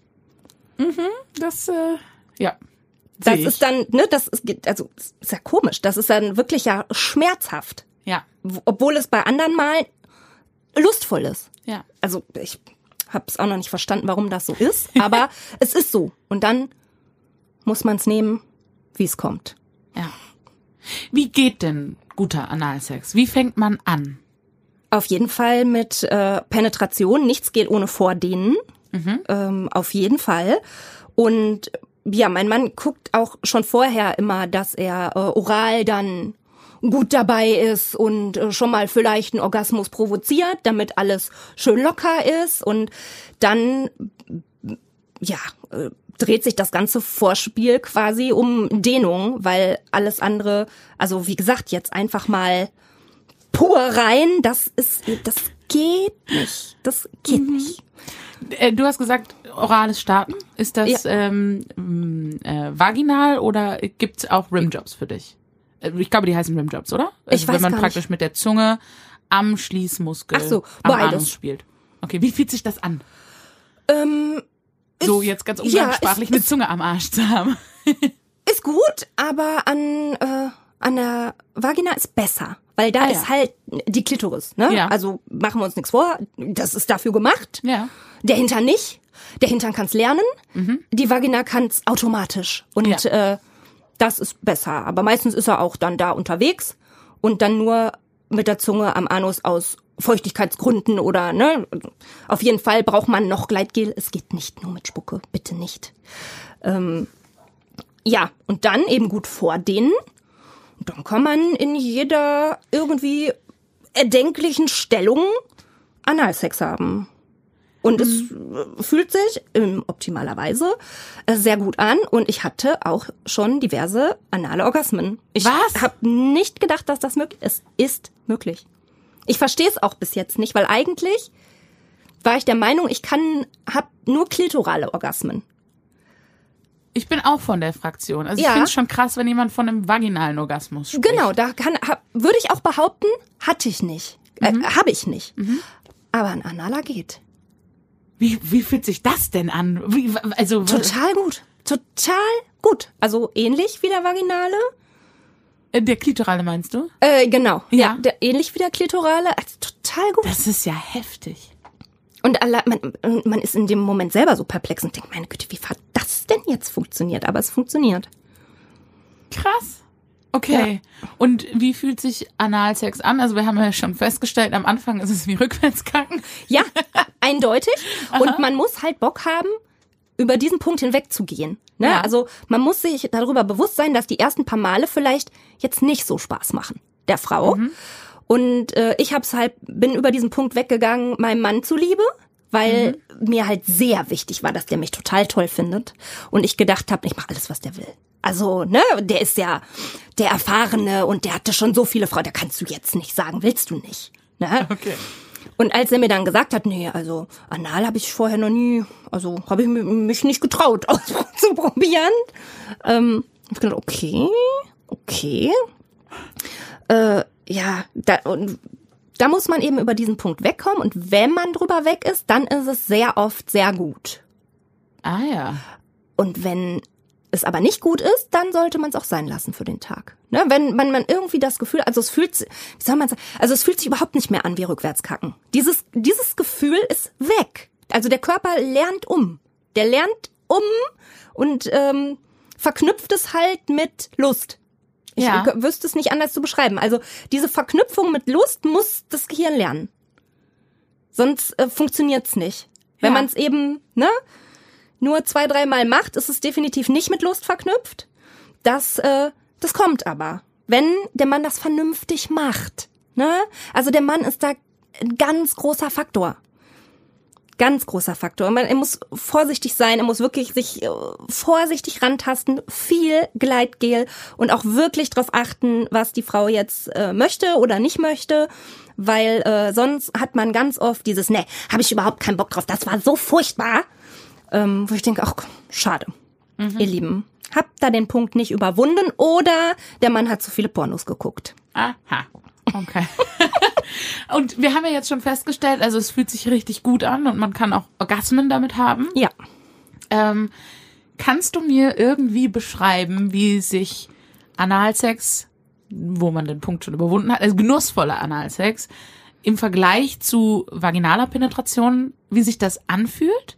Das, äh, ja. Das Seh ich. ist dann, ne, das ist, also, das ist ja komisch, das ist dann wirklich ja schmerzhaft. Ja. W- Obwohl es bei anderen Mal lustvoll ist. Ja. Also, ich hab's auch noch nicht verstanden, warum das so ist, aber es ist so. Und dann muss man's nehmen, wie es kommt. Ja. Wie geht denn guter Analsex? Wie fängt man an? Auf jeden Fall mit äh, Penetration. Nichts geht ohne Vordehnen. Mhm. Ähm, auf jeden Fall. Und ja, mein Mann guckt auch schon vorher immer, dass er äh, oral dann gut dabei ist und äh, schon mal vielleicht einen Orgasmus provoziert, damit alles schön locker ist. Und dann, ja, äh, dreht sich das ganze Vorspiel quasi um Dehnung, weil alles andere, also wie gesagt, jetzt einfach mal pur rein, das ist, das geht nicht. Das geht Mhm. nicht. Äh, Du hast gesagt, orales Starten. Ist das Ja. ähm, m, äh, vaginal oder gibt's auch Rimjobs für dich? Äh, Ich glaube, die heißen Rimjobs, oder? Also Ich weiß wenn man gar praktisch nicht. mit der Zunge am Schließmuskel Ach so, am beides. Anus spielt. Okay, wie fühlt sich das an? Ähm, So jetzt ganz umgangssprachlich ja, eine Zunge am Arsch zu haben. ist gut, aber an, äh, an der Vagina ist besser. Weil da Ah, ist ja. halt die Klitoris, ne? Ja. Also machen wir uns nichts vor, das ist dafür gemacht. Ja. Der Hintern nicht. Der Hintern kann's lernen. Die Vagina kann's automatisch. Und Ja. äh, das ist besser. Aber meistens ist er auch dann da unterwegs und dann nur mit der Zunge am Anus aus Feuchtigkeitsgründen oder, ne? Auf jeden Fall braucht man noch Gleitgel. Es geht nicht nur mit Spucke. Bitte nicht. Ähm, ja, und dann eben gut vordehnen. Und dann kann man in jeder irgendwie erdenklichen Stellung Analsex haben. Und es äh, fühlt sich ähm, optimalerweise äh, sehr gut an. Und ich hatte auch schon diverse anale Orgasmen. Ich Was? habe nicht gedacht, dass das möglich ist. Es ist möglich. Ich verstehe es auch bis jetzt nicht, weil eigentlich war ich der Meinung, ich kann, hab nur klitorale Orgasmen. Ich bin auch von der Fraktion. Also ich Ja. finde es schon krass, wenn jemand von einem vaginalen Orgasmus spricht. Genau, da kann, hab, würde ich auch behaupten, hatte ich nicht. Äh, habe ich nicht. Aber ein analer geht. Wie, wie fühlt sich das denn an? Wie, also Total gut. Total gut. Also ähnlich wie der Vaginale. äh, der Klitorale meinst du? Äh, genau. Ja. Ja, der, ähnlich wie der Klitorale. Also total gut. Das ist ja heftig. Und alle, man, man ist in dem Moment selber so perplex und denkt, meine Güte, wie hat das denn jetzt funktioniert? Aber es funktioniert. Krass. Okay. Und wie fühlt sich Analsex an? Also wir haben ja schon festgestellt, am Anfang ist es wie Rückwärtskacken. Ja, eindeutig. Und man muss halt Bock haben, über diesen Punkt hinwegzugehen. Ne? Ja. Also man muss sich darüber bewusst sein, dass die ersten paar Male vielleicht jetzt nicht so Spaß machen, der Frau. Und äh, ich hab's halt, bin über diesen Punkt weggegangen, meinem Mann zuliebe, weil mhm. mir halt sehr wichtig war, dass der mich total toll findet. Und ich gedacht habe, ich mache alles, was der will. Also, ne, der ist ja der Erfahrene und der hatte schon so viele Frauen, da kannst du jetzt nicht sagen, willst du nicht. Ne? Okay. Und als er mir dann gesagt hat, nee, also anal habe ich vorher noch nie, also habe ich mich nicht getraut auszuprobieren. Ähm, hab ich gedacht, okay, okay. Äh, ja, da, und da muss man eben über diesen Punkt wegkommen. Und wenn man drüber weg ist, dann ist es sehr oft sehr gut. Ah ja. Und wenn es aber nicht gut ist, dann sollte man es auch sein lassen für den Tag. Ne? Wenn man, man irgendwie das Gefühl, also es fühlt, wie soll man sagen, also es fühlt sich überhaupt nicht mehr an wie Rückwärtskacken. Dieses, dieses Gefühl ist weg. Also der Körper lernt um. Der lernt um und ähm, verknüpft es halt mit Lust. Ich ja. wüsste es nicht anders zu beschreiben. Also diese Verknüpfung mit Lust muss das Gehirn lernen. Sonst äh, funktioniert's nicht. Wenn Ja. man es eben, ne? nur zwei, dreimal macht, ist es definitiv nicht mit Lust verknüpft. Das, äh, das kommt aber, wenn der Mann das vernünftig macht. Ne? Also der Mann ist da ein ganz großer Faktor. Ganz großer Faktor. Man, er muss vorsichtig sein, er muss wirklich sich äh, vorsichtig rantasten, viel Gleitgel und auch wirklich drauf achten, was die Frau jetzt äh, möchte oder nicht möchte. Weil äh, sonst hat man ganz oft dieses, ne, habe ich überhaupt keinen Bock drauf, das war so furchtbar. Ähm, wo ich denke, ach, schade, mhm. ihr Lieben, habt da den Punkt nicht überwunden oder der Mann hat zu viele Pornos geguckt. Aha, okay. Und wir haben ja jetzt schon festgestellt, also es fühlt sich richtig gut an und man kann auch Orgasmen damit haben. Ja. Ähm, kannst du mir irgendwie beschreiben, wie sich Analsex, wo man den Punkt schon überwunden hat, also genussvoller Analsex, im Vergleich zu vaginaler Penetration, wie sich das anfühlt?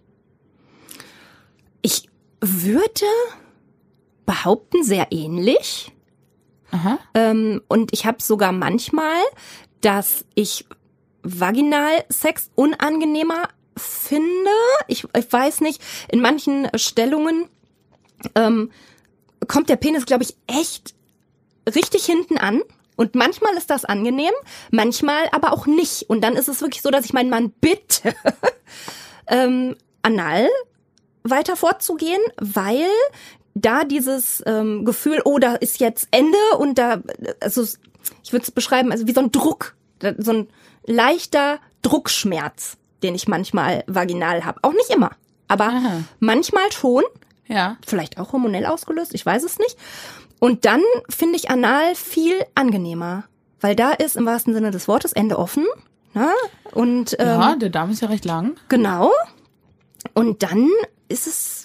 Ich würde behaupten, sehr ähnlich. Aha. Ähm, und ich habe sogar manchmal, dass ich Vaginalsex unangenehmer finde. Ich, ich weiß nicht, in manchen Stellungen ähm, kommt der Penis, glaube ich, echt richtig hinten an. Und manchmal ist das angenehm, manchmal aber auch nicht. Und dann ist es wirklich so, dass ich meinen Mann bitte, ähm, anal weiter fortzugehen, weil da dieses ähm, Gefühl, oh, da ist jetzt Ende und da, also ich würde es beschreiben, also wie so ein Druck, so ein leichter Druckschmerz, den ich manchmal vaginal habe. Auch nicht immer, aber Aha. manchmal schon. Ja. Vielleicht auch hormonell ausgelöst, ich weiß es nicht. Und dann finde ich anal viel angenehmer, weil da ist im wahrsten Sinne des Wortes Ende offen. Ne? Und ähm, Ja, der Darm ist ja recht lang. Genau. Und dann ist es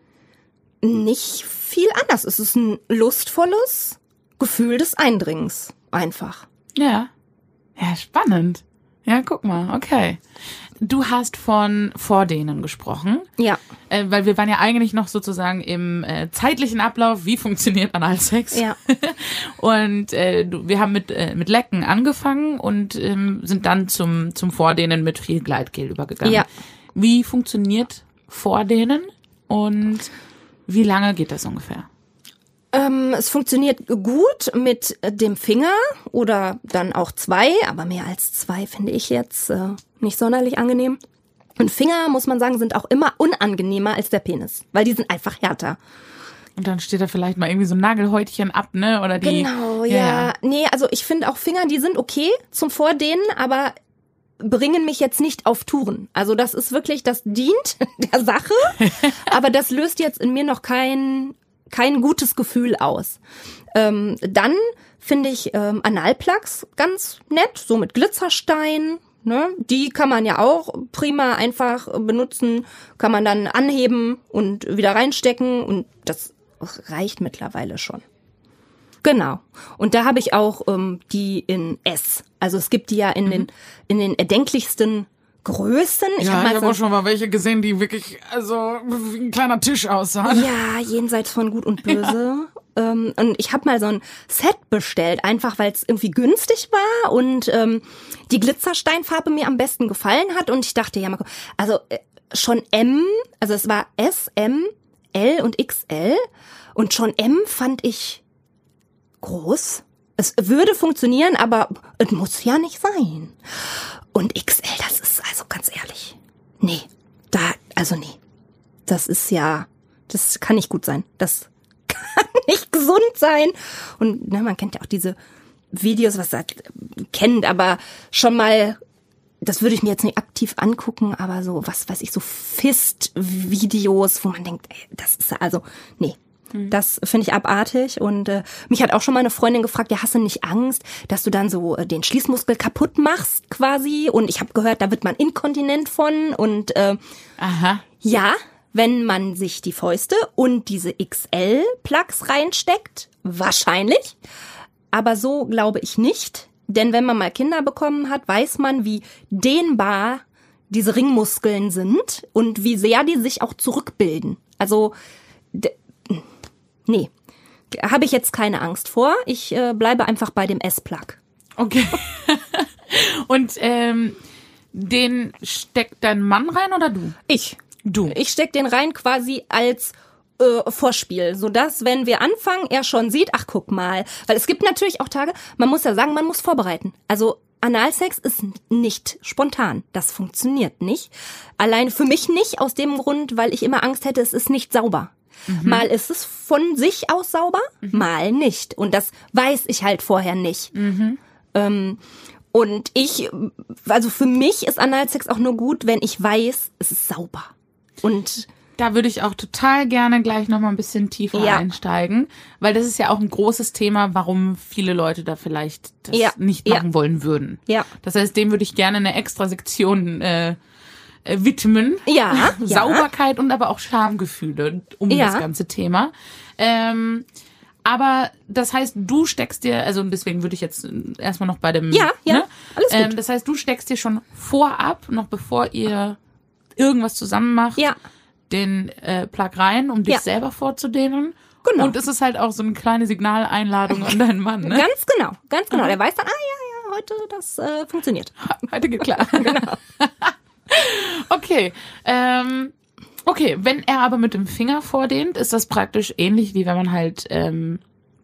nicht viel anders. Es ist ein lustvolles Gefühl des Eindringens. Einfach. Ja. Ja, spannend. Ja, guck mal, okay. Du hast von Vordehnen gesprochen. Ja. Äh, weil wir waren ja eigentlich noch sozusagen im äh, zeitlichen Ablauf, wie funktioniert Analsex. Ja. Und äh, du, wir haben mit äh, mit Lecken angefangen und ähm, sind dann zum zum Vordehnen mit viel Gleitgel übergegangen. Ja. Wie funktioniert Vordehnen und wie lange geht das ungefähr? Ähm, es funktioniert gut mit dem Finger oder dann auch zwei, aber mehr als zwei finde ich jetzt äh, nicht sonderlich angenehm. Und Finger, muss man sagen, sind auch immer unangenehmer als der Penis, weil die sind einfach härter. Und dann steht da vielleicht mal irgendwie so ein Nagelhäutchen ab, ne? Oder die. Genau, ja. ja. Nee, also ich finde auch Finger, die sind okay zum Vordehnen, aber bringen mich jetzt nicht auf Touren. Also das ist wirklich, das dient der Sache, aber das löst jetzt in mir noch kein kein gutes Gefühl aus. Ähm, dann finde ich ähm, Analplugs ganz nett, so mit Glitzerstein. Ne? Die kann man ja auch prima einfach benutzen, kann man dann anheben und wieder reinstecken und das reicht mittlerweile schon. Genau. Und da habe ich auch ähm, die in S. Also es gibt die ja in mhm. den in den erdenklichsten Größen. Ich ja, habe hab so, auch schon mal welche gesehen, die wirklich also wie ein kleiner Tisch aussahen. Ja, jenseits von Gut und Böse. Ja. Ähm, und ich habe mal so ein Set bestellt, einfach weil es irgendwie günstig war und ähm, die Glitzersteinfarbe mir am besten gefallen hat. Und ich dachte, ja mal, also äh, schon M, also es war S, M, L und X L. Und schon M fand ich groß. Es würde funktionieren, aber es muss ja nicht sein. Und X L, das ist also ganz ehrlich, nee, da, also nee. Das ist ja, das kann nicht gut sein. Das kann nicht gesund sein. Und ne, man kennt ja auch diese Videos, was das kennt, aber schon mal, das würde ich mir jetzt nicht aktiv angucken, aber so, was weiß ich, so Fist-Videos, wo man denkt, ey, das ist also, nee. Das finde ich abartig und äh, mich hat auch schon mal eine Freundin gefragt, ja, hast du nicht Angst, dass du dann so äh, den Schließmuskel kaputt machst quasi? Und ich habe gehört, da wird man inkontinent von und äh, Aha. ja, wenn man sich die Fäuste und diese X L-Plugs reinsteckt, wahrscheinlich, aber so glaube ich nicht, denn wenn man mal Kinder bekommen hat, weiß man, wie dehnbar diese Ringmuskeln sind und wie sehr die sich auch zurückbilden. Also d- Nee, habe ich jetzt keine Angst vor. Ich äh, bleibe einfach bei dem S-Plug. Okay. Und ähm, den steckt dein Mann rein oder du? Ich. Du. Ich steck den rein quasi als äh, Vorspiel, sodass, wenn wir anfangen, er schon sieht, ach guck mal. Weil es gibt natürlich auch Tage, man muss ja sagen, man muss vorbereiten. Also Analsex ist nicht spontan. Das funktioniert nicht. Allein für mich nicht, aus dem Grund, weil ich immer Angst hätte, es ist nicht sauber. Mhm. Mal ist es von sich aus sauber, mhm. mal nicht. Und das weiß ich halt vorher nicht. Mhm. Ähm, und ich, also für mich ist Analsex auch nur gut, wenn ich weiß, es ist sauber. Und da würde ich auch total gerne gleich noch mal ein bisschen tiefer ja. einsteigen, weil das ist ja auch ein großes Thema, warum viele Leute da vielleicht das ja. nicht machen ja. wollen würden. Ja. Das heißt, dem würde ich gerne eine extra Sektion äh, widmen. Ja, Sauberkeit ja. und aber auch Schamgefühle um ja. das ganze Thema. Ähm, aber das heißt, du steckst dir, also deswegen würde ich jetzt erstmal noch bei dem... Ja, ja, ne? alles gut. Ähm, das heißt, du steckst dir schon vorab, noch bevor ihr irgendwas zusammen macht, ja. den äh, Plug rein, um dich ja. selber vorzudehnen. Genau. Und es ist halt auch so eine kleine Signaleinladung an deinen Mann, ne? Ganz genau, ganz genau. Aha. Der weiß dann, ah ja, ja, heute das äh, funktioniert. Heute geht klar. Genau. Okay, ähm, okay, wenn er aber mit dem Finger vordehnt, ist das praktisch ähnlich, wie wenn man halt ähm,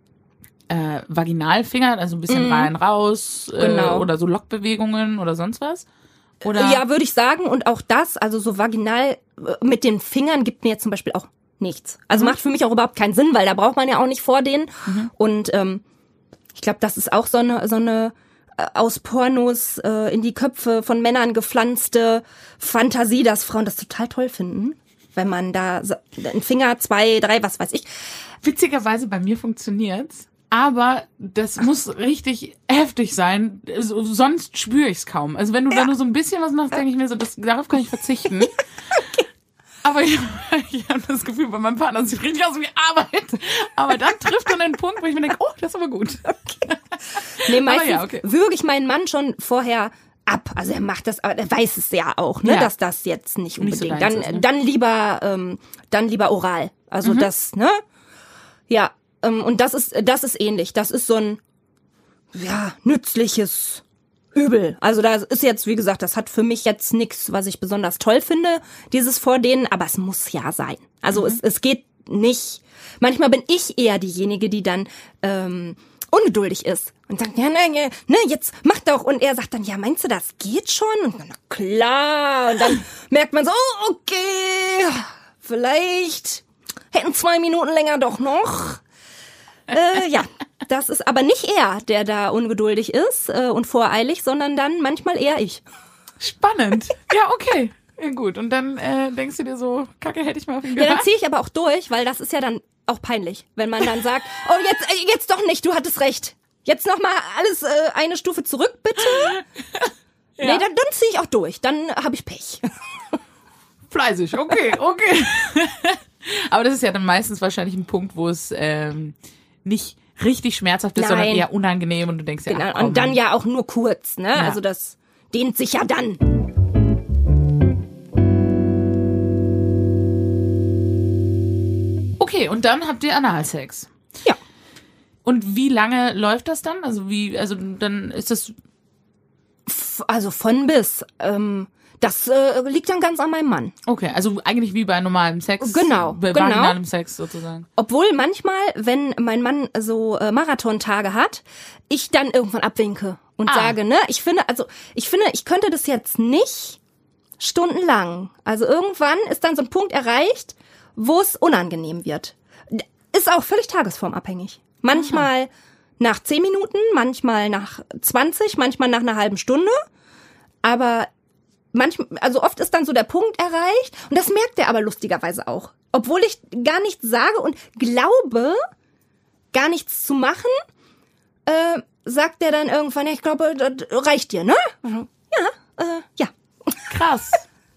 äh, vaginal fingert, also ein bisschen mm. rein, raus äh, genau. oder so Lockbewegungen oder sonst was? Oder? Ja, würde ich sagen. Und auch das, also so vaginal mit den Fingern gibt mir jetzt zum Beispiel auch nichts. Also mhm. macht für mich auch überhaupt keinen Sinn, weil da braucht man ja auch nicht vordehnen. Mhm. Und ähm, ich glaube, das ist auch so eine so eine aus Pornos äh, in die Köpfe von Männern gepflanzte Fantasie, dass Frauen das total toll finden, wenn man da so, einen Finger, zwei, drei, was weiß ich. Witzigerweise bei mir funktioniert's, aber das muss richtig heftig sein, so, sonst spüre ich's kaum. Also wenn du ja. da nur so ein bisschen was machst, denke ich mir so, das, darauf kann ich verzichten. Okay. Aber ich, ich habe das Gefühl, bei meinem Partner, das sieht richtig aus wie Arbeit. Aber dann trifft man einen Punkt, wo ich mir denke, oh, das ist aber gut. Okay. Nee, meistens ja, okay. würge ich meinen Mann schon vorher ab. Also er macht das, aber er weiß es ja auch, ne, ja. dass das jetzt nicht unbedingt. Nicht so dann, ist, ne? dann lieber, ähm, dann lieber oral. Also mhm. das, ne? Ja, ähm, und das ist, das ist ähnlich. Das ist so ein, ja, nützliches Übel. Also da ist jetzt, wie gesagt, das hat für mich jetzt nichts, was ich besonders toll finde, dieses Vordehnen, aber es muss ja sein. Also mhm. es, es geht nicht. Manchmal bin ich eher diejenige, die dann ähm, ungeduldig ist und sagt, ja, ne, ne, jetzt mach doch. Und er sagt dann, ja, meinst du, das geht schon? Und dann, na klar. Und dann merkt man so, oh, okay, vielleicht hätten zwei Minuten länger doch noch. Äh, ja, das ist aber nicht er, der da ungeduldig ist äh, und voreilig, sondern dann manchmal eher ich. Spannend. Ja, okay. Ja, gut. Und dann äh, denkst du dir so, Kacke, hätte ich mal auf ihn gehört. Ja, dann ziehe ich aber auch durch, weil das ist ja dann auch peinlich, wenn man dann sagt, oh, jetzt äh, jetzt doch nicht, du hattest recht. Jetzt noch mal alles äh, eine Stufe zurück, bitte. Ja. Nee, dann, dann ziehe ich auch durch. Dann habe ich Pech. Fleißig, okay, okay. Aber das ist ja dann meistens wahrscheinlich ein Punkt, wo es ähm, nicht richtig schmerzhaft ist, Nein. sondern eher unangenehm und du denkst ja, genau. ach, komm, und dann ja auch nur kurz, ne? Ja. Also das dehnt sich ja dann. Okay, und dann habt ihr Analsex. Ja. Und wie lange läuft das dann? Also wie, also dann ist das... Also von bis. Ähm, das äh, liegt dann ganz an meinem Mann. Okay, also eigentlich wie bei normalem Sex. Genau, bei genau. vaginalem Sex sozusagen. Obwohl manchmal, wenn mein Mann so äh, Marathontage hat, ich dann irgendwann abwinke und ah. sage, ne, ich finde, also ich finde, ich könnte das jetzt nicht stundenlang. Also irgendwann ist dann so ein Punkt erreicht, wo es unangenehm wird. Ist auch völlig tagesformabhängig. Manchmal Aha. nach zehn Minuten, manchmal nach zwanzig, manchmal nach einer halben Stunde. Aber manchmal, also oft ist dann so der Punkt erreicht. Und das merkt er aber lustigerweise auch. Obwohl ich gar nichts sage und glaube, gar nichts zu machen, äh, sagt er dann irgendwann, ich glaube, das reicht dir, ne? Ja, äh, ja. Krass.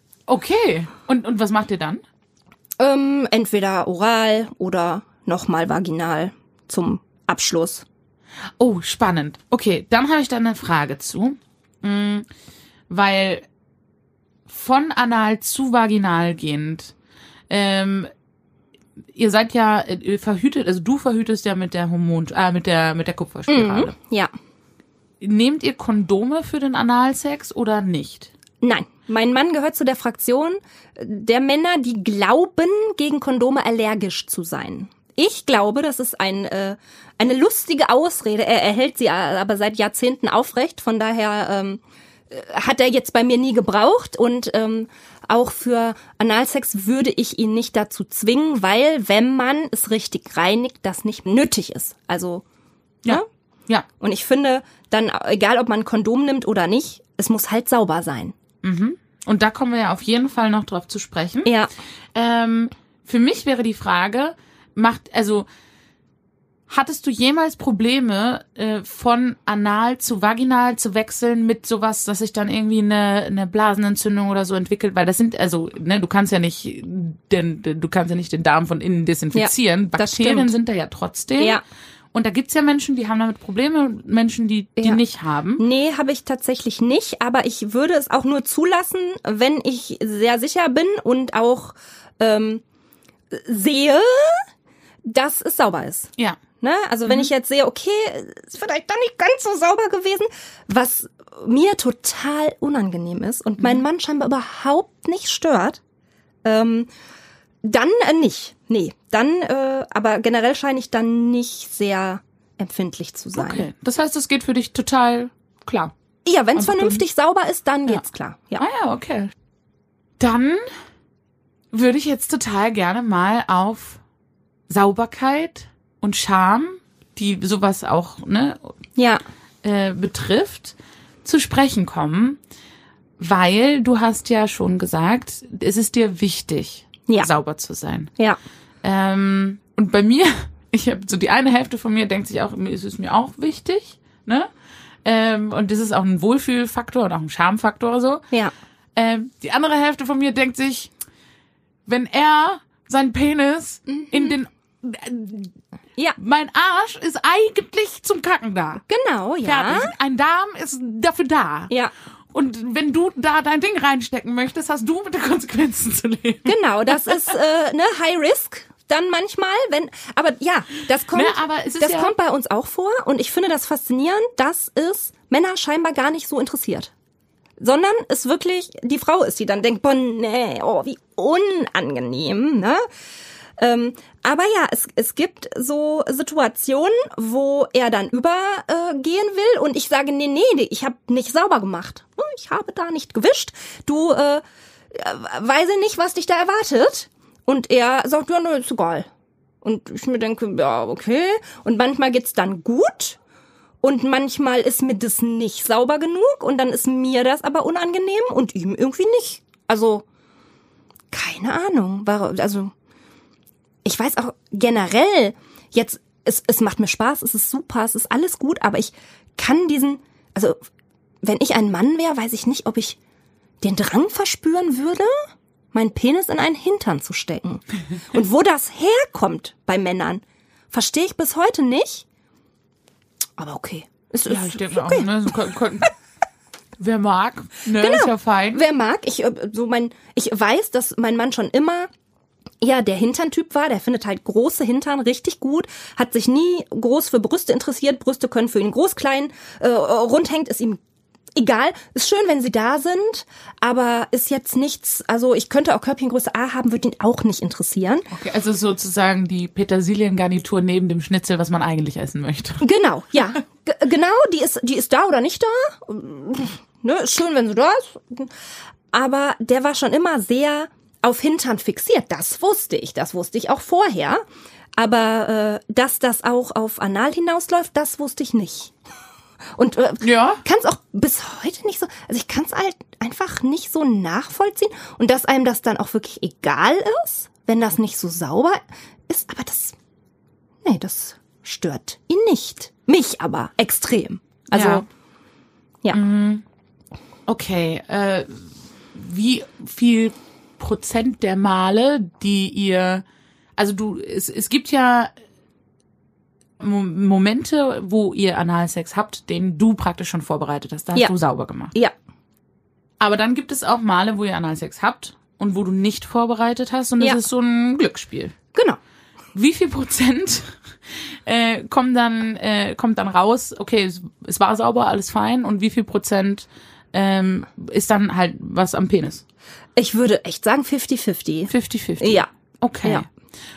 Okay. Und, und was macht ihr dann? Ähm, entweder oral oder nochmal vaginal zum Abschluss. Oh, spannend. Okay, dann habe ich da eine Frage zu. Mhm, weil von anal zu vaginal gehend, ähm, ihr seid ja ihr verhütet, also du verhütest ja mit der Hormon, äh, mit der mit der Kupferspirale. Mhm, ja. Nehmt ihr Kondome für den Analsex oder nicht? Nein. Mein Mann gehört zu der Fraktion der Männer, die glauben, gegen Kondome allergisch zu sein. Ich glaube, das ist ein, äh, eine lustige Ausrede. Er erhält sie aber seit Jahrzehnten aufrecht. Von daher ähm, hat er jetzt bei mir nie gebraucht. Und ähm, auch für Analsex würde ich ihn nicht dazu zwingen, weil, wenn man es richtig reinigt, das nicht nötig ist. Also, ja. Ne? Ja. Und ich finde, dann, egal ob man ein Kondom nimmt oder nicht, es muss halt sauber sein. Mhm. Und da kommen wir ja auf jeden Fall noch drauf zu sprechen. Ja. Ähm, für mich wäre die Frage, macht, also, hattest du jemals Probleme, äh, von anal zu vaginal zu wechseln mit sowas, dass sich dann irgendwie eine, eine Blasenentzündung oder so entwickelt? Weil das sind, also, ne, du kannst ja nicht den, du kannst ja nicht den Darm von innen desinfizieren. Ja, Bakterien sind da ja trotzdem. Ja. Und da gibt's ja Menschen, die haben damit Probleme, Menschen, die die ja. nicht haben. Nee, habe ich tatsächlich nicht, aber ich würde es auch nur zulassen, wenn ich sehr sicher bin und auch ähm, sehe, dass es sauber ist. Ja. Ne? Also wenn mhm. ich jetzt sehe, okay, ist vielleicht dann nicht ganz so sauber gewesen, was mir total unangenehm ist und mein Mann scheinbar überhaupt nicht stört, ähm, dann äh, nicht. Nee, dann, äh, aber generell scheine ich dann nicht sehr empfindlich zu sein. Okay, das heißt, das geht für dich total klar. Ja, wenn es vernünftig sauber ist, dann geht's ja. klar. Ja. Ah ja, okay. Dann würde ich jetzt total gerne mal auf Sauberkeit und Scham, die sowas auch ne, ja. äh, betrifft, zu sprechen kommen, weil du hast ja schon gesagt, es ist dir wichtig, ja. sauber zu sein. Ja. Ähm, und bei mir, ich habe so die eine Hälfte von mir denkt sich auch, ist es mir auch wichtig, ne? Ähm, und das ist auch ein Wohlfühlfaktor und auch ein Schamfaktor so. Ja. Ähm, die andere Hälfte von mir denkt sich, wenn er seinen Penis mhm. in den ja. Mein Arsch ist eigentlich zum Kacken da. Genau, ja. Fertig. Ein Darm ist dafür da. Ja. Und wenn du da dein Ding reinstecken möchtest, hast du mit den Konsequenzen zu leben. Genau, das ist äh, ne High Risk. Dann manchmal, wenn, aber ja, das kommt, ne, aber es ist das ja kommt bei uns auch vor und ich finde das faszinierend, dass es Männer scheinbar gar nicht so interessiert. Sondern es wirklich die Frau ist, die dann denkt, boah, nee, oh, wie unangenehm, ne? Ähm, aber ja, es, es gibt so Situationen, wo er dann übergehen äh, will und ich sage, nee, nee, nee, ich habe nicht sauber gemacht. Ich habe da nicht gewischt. Du äh, weiß ich nicht, was dich da erwartet. Und er sagt, ja, nö, ist egal. Und ich mir denke, ja, okay. Und manchmal geht's dann gut. Und manchmal ist mir das nicht sauber genug. Und dann ist mir das aber unangenehm und ihm irgendwie nicht. Also, keine Ahnung. Also, ich weiß auch generell, jetzt, es, es macht mir Spaß, es ist super, es ist alles gut. Aber ich kann diesen, also, wenn ich ein Mann wäre, weiß ich nicht, ob ich den Drang verspüren würde, meinen Penis in einen Hintern zu stecken. Und wo das herkommt bei Männern, verstehe ich bis heute nicht. Aber okay. Es ja, ist, ich denke okay. auch, ne? So, kon, kon, wer mag, ne? Genau. Ist ja fein. Wer mag, ich, so mein, ich weiß, dass mein Mann schon immer ja der Hinterntyp war. Der findet halt große Hintern richtig gut, hat sich nie groß für Brüste interessiert. Brüste können für ihn groß, klein, äh, rund hängt, ist ihm egal, ist schön, wenn sie da sind, aber ist jetzt nichts, also ich könnte auch Körbchengröße A haben, würde ihn auch nicht interessieren. Okay, also sozusagen die Petersiliengarnitur neben dem Schnitzel, was man eigentlich essen möchte. Genau, ja. G- genau, die ist, die ist da oder nicht da. Ne, ist schön, wenn sie da ist. aber der war schon immer sehr auf Hintern fixiert. Das wusste ich, das wusste ich auch vorher. Aber äh, dass das auch auf Anal hinausläuft, das wusste ich nicht. Und äh, ja. kann es auch bis heute nicht so, also ich kann es halt einfach nicht so nachvollziehen. Und dass einem das dann auch wirklich egal ist, wenn das nicht so sauber ist. Aber das, nee, das stört ihn nicht. Mich aber extrem. Also, ja. ja. Mhm. Okay, äh, wie viel Prozent der Male, die ihr, also du, es, es gibt ja Momente, wo ihr Analsex habt, den du praktisch schon vorbereitet hast. Da hast ja. du sauber gemacht. Ja. Aber dann gibt es auch Male, wo ihr Analsex habt und wo du nicht vorbereitet hast und das ja. ist so ein Glücksspiel. Genau. Wie viel Prozent äh, kommt dann äh, kommt dann raus, okay, es, es war sauber, alles fein und wie viel Prozent ähm, ist dann halt was am Penis? Ich würde echt sagen fifty fifty. fifty fifty? Ja. Okay. Ja.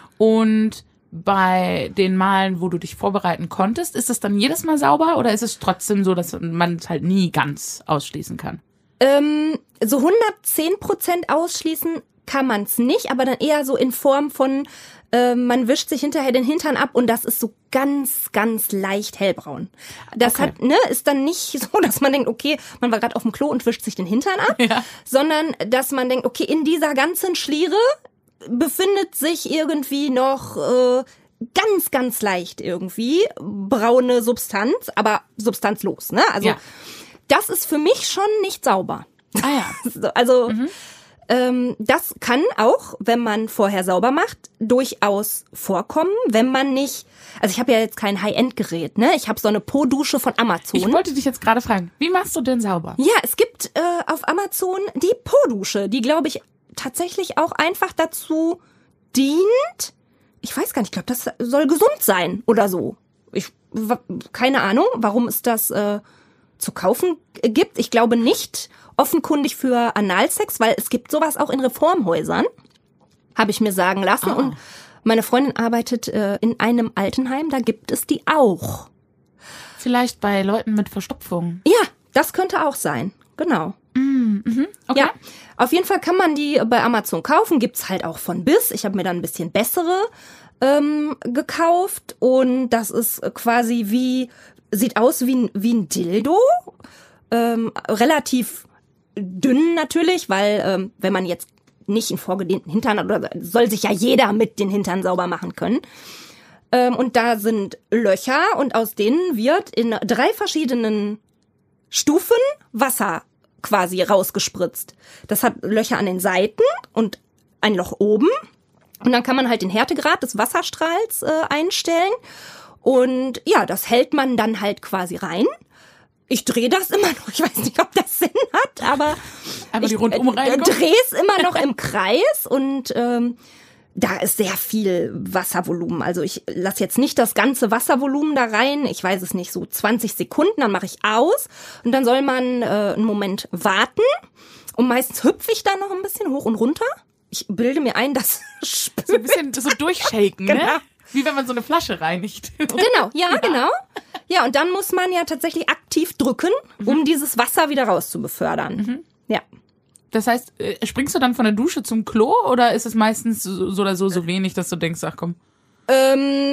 Und bei den Malen, wo du dich vorbereiten konntest, ist es dann jedes Mal sauber oder ist es trotzdem so, dass man es halt nie ganz ausschließen kann? Ähm, so hundertzehn Prozent ausschließen kann man es nicht, aber dann eher so in Form von, äh, man wischt sich hinterher den Hintern ab und das ist so ganz, ganz leicht hellbraun. Das Okay. hat, ne, ist dann nicht so, dass man denkt, okay, man war gerade auf dem Klo und wischt sich den Hintern ab, Ja. sondern dass man denkt, okay, in dieser ganzen Schliere befindet sich irgendwie noch äh, ganz, ganz leicht irgendwie braune Substanz, aber substanzlos, ne? Also Ja. das ist für mich schon nicht sauber. Ah ja. Also mhm. ähm, das kann auch, wenn man vorher sauber macht, durchaus vorkommen, wenn man nicht, also ich habe ja jetzt kein High-End-Gerät, ne? Ich habe so eine Po-Dusche von Amazon. Ich wollte dich jetzt gerade fragen, wie machst du denn sauber? Ja, es gibt äh, auf Amazon die Po-Dusche, die, glaube ich, tatsächlich auch einfach dazu dient, ich weiß gar nicht, ich glaube, das soll gesund sein oder so. Ich w- keine Ahnung, warum es das äh, zu kaufen gibt. Ich glaube nicht offenkundig für Analsex, weil es gibt sowas auch in Reformhäusern, habe ich mir sagen lassen. Ah. Und meine Freundin arbeitet äh, in einem Altenheim, da gibt es die auch. Vielleicht bei Leuten mit Verstopfung. Ja, das könnte auch sein, genau. Mm, mhm. Okay. Ja, auf jeden Fall kann man die bei Amazon kaufen, gibt's halt auch von bis. Ich habe mir dann ein bisschen bessere ähm, gekauft und das ist quasi wie, sieht aus wie ein, wie ein Dildo, ähm, relativ dünn natürlich, weil ähm, wenn man jetzt nicht einen vorgedehnten Hintern hat, oder soll sich ja jeder mit den Hintern sauber machen können. Ähm, und da sind Löcher und aus denen wird in drei verschiedenen Stufen Wasser quasi rausgespritzt. Das hat Löcher an den Seiten und ein Loch oben. Und dann kann man halt den Härtegrad des Wasserstrahls äh, einstellen. Und ja, das hält man dann halt quasi rein. Ich drehe das immer noch. Ich weiß nicht, ob das Sinn hat, aber Einmal die ich Rundumreinigung. äh, drehe es immer noch im Kreis und ähm, da ist sehr viel Wasservolumen. Also ich lasse jetzt nicht das ganze Wasservolumen da rein. Ich weiß es nicht, so zwanzig Sekunden, dann mache ich aus. Und dann soll man äh, einen Moment warten. Und meistens hüpfe ich da noch ein bisschen hoch und runter. Ich bilde mir ein, das spült. So ein bisschen so durchshaken, Genau. ne? Wie wenn man so eine Flasche reinigt. Genau, ja, ja, genau. Ja, und dann muss man ja tatsächlich aktiv drücken, um mhm. dieses Wasser wieder rauszubefördern. Mhm. Ja. Das heißt, springst du dann von der Dusche zum Klo oder ist es meistens so, so oder so so wenig, dass du denkst, ach komm? Ähm,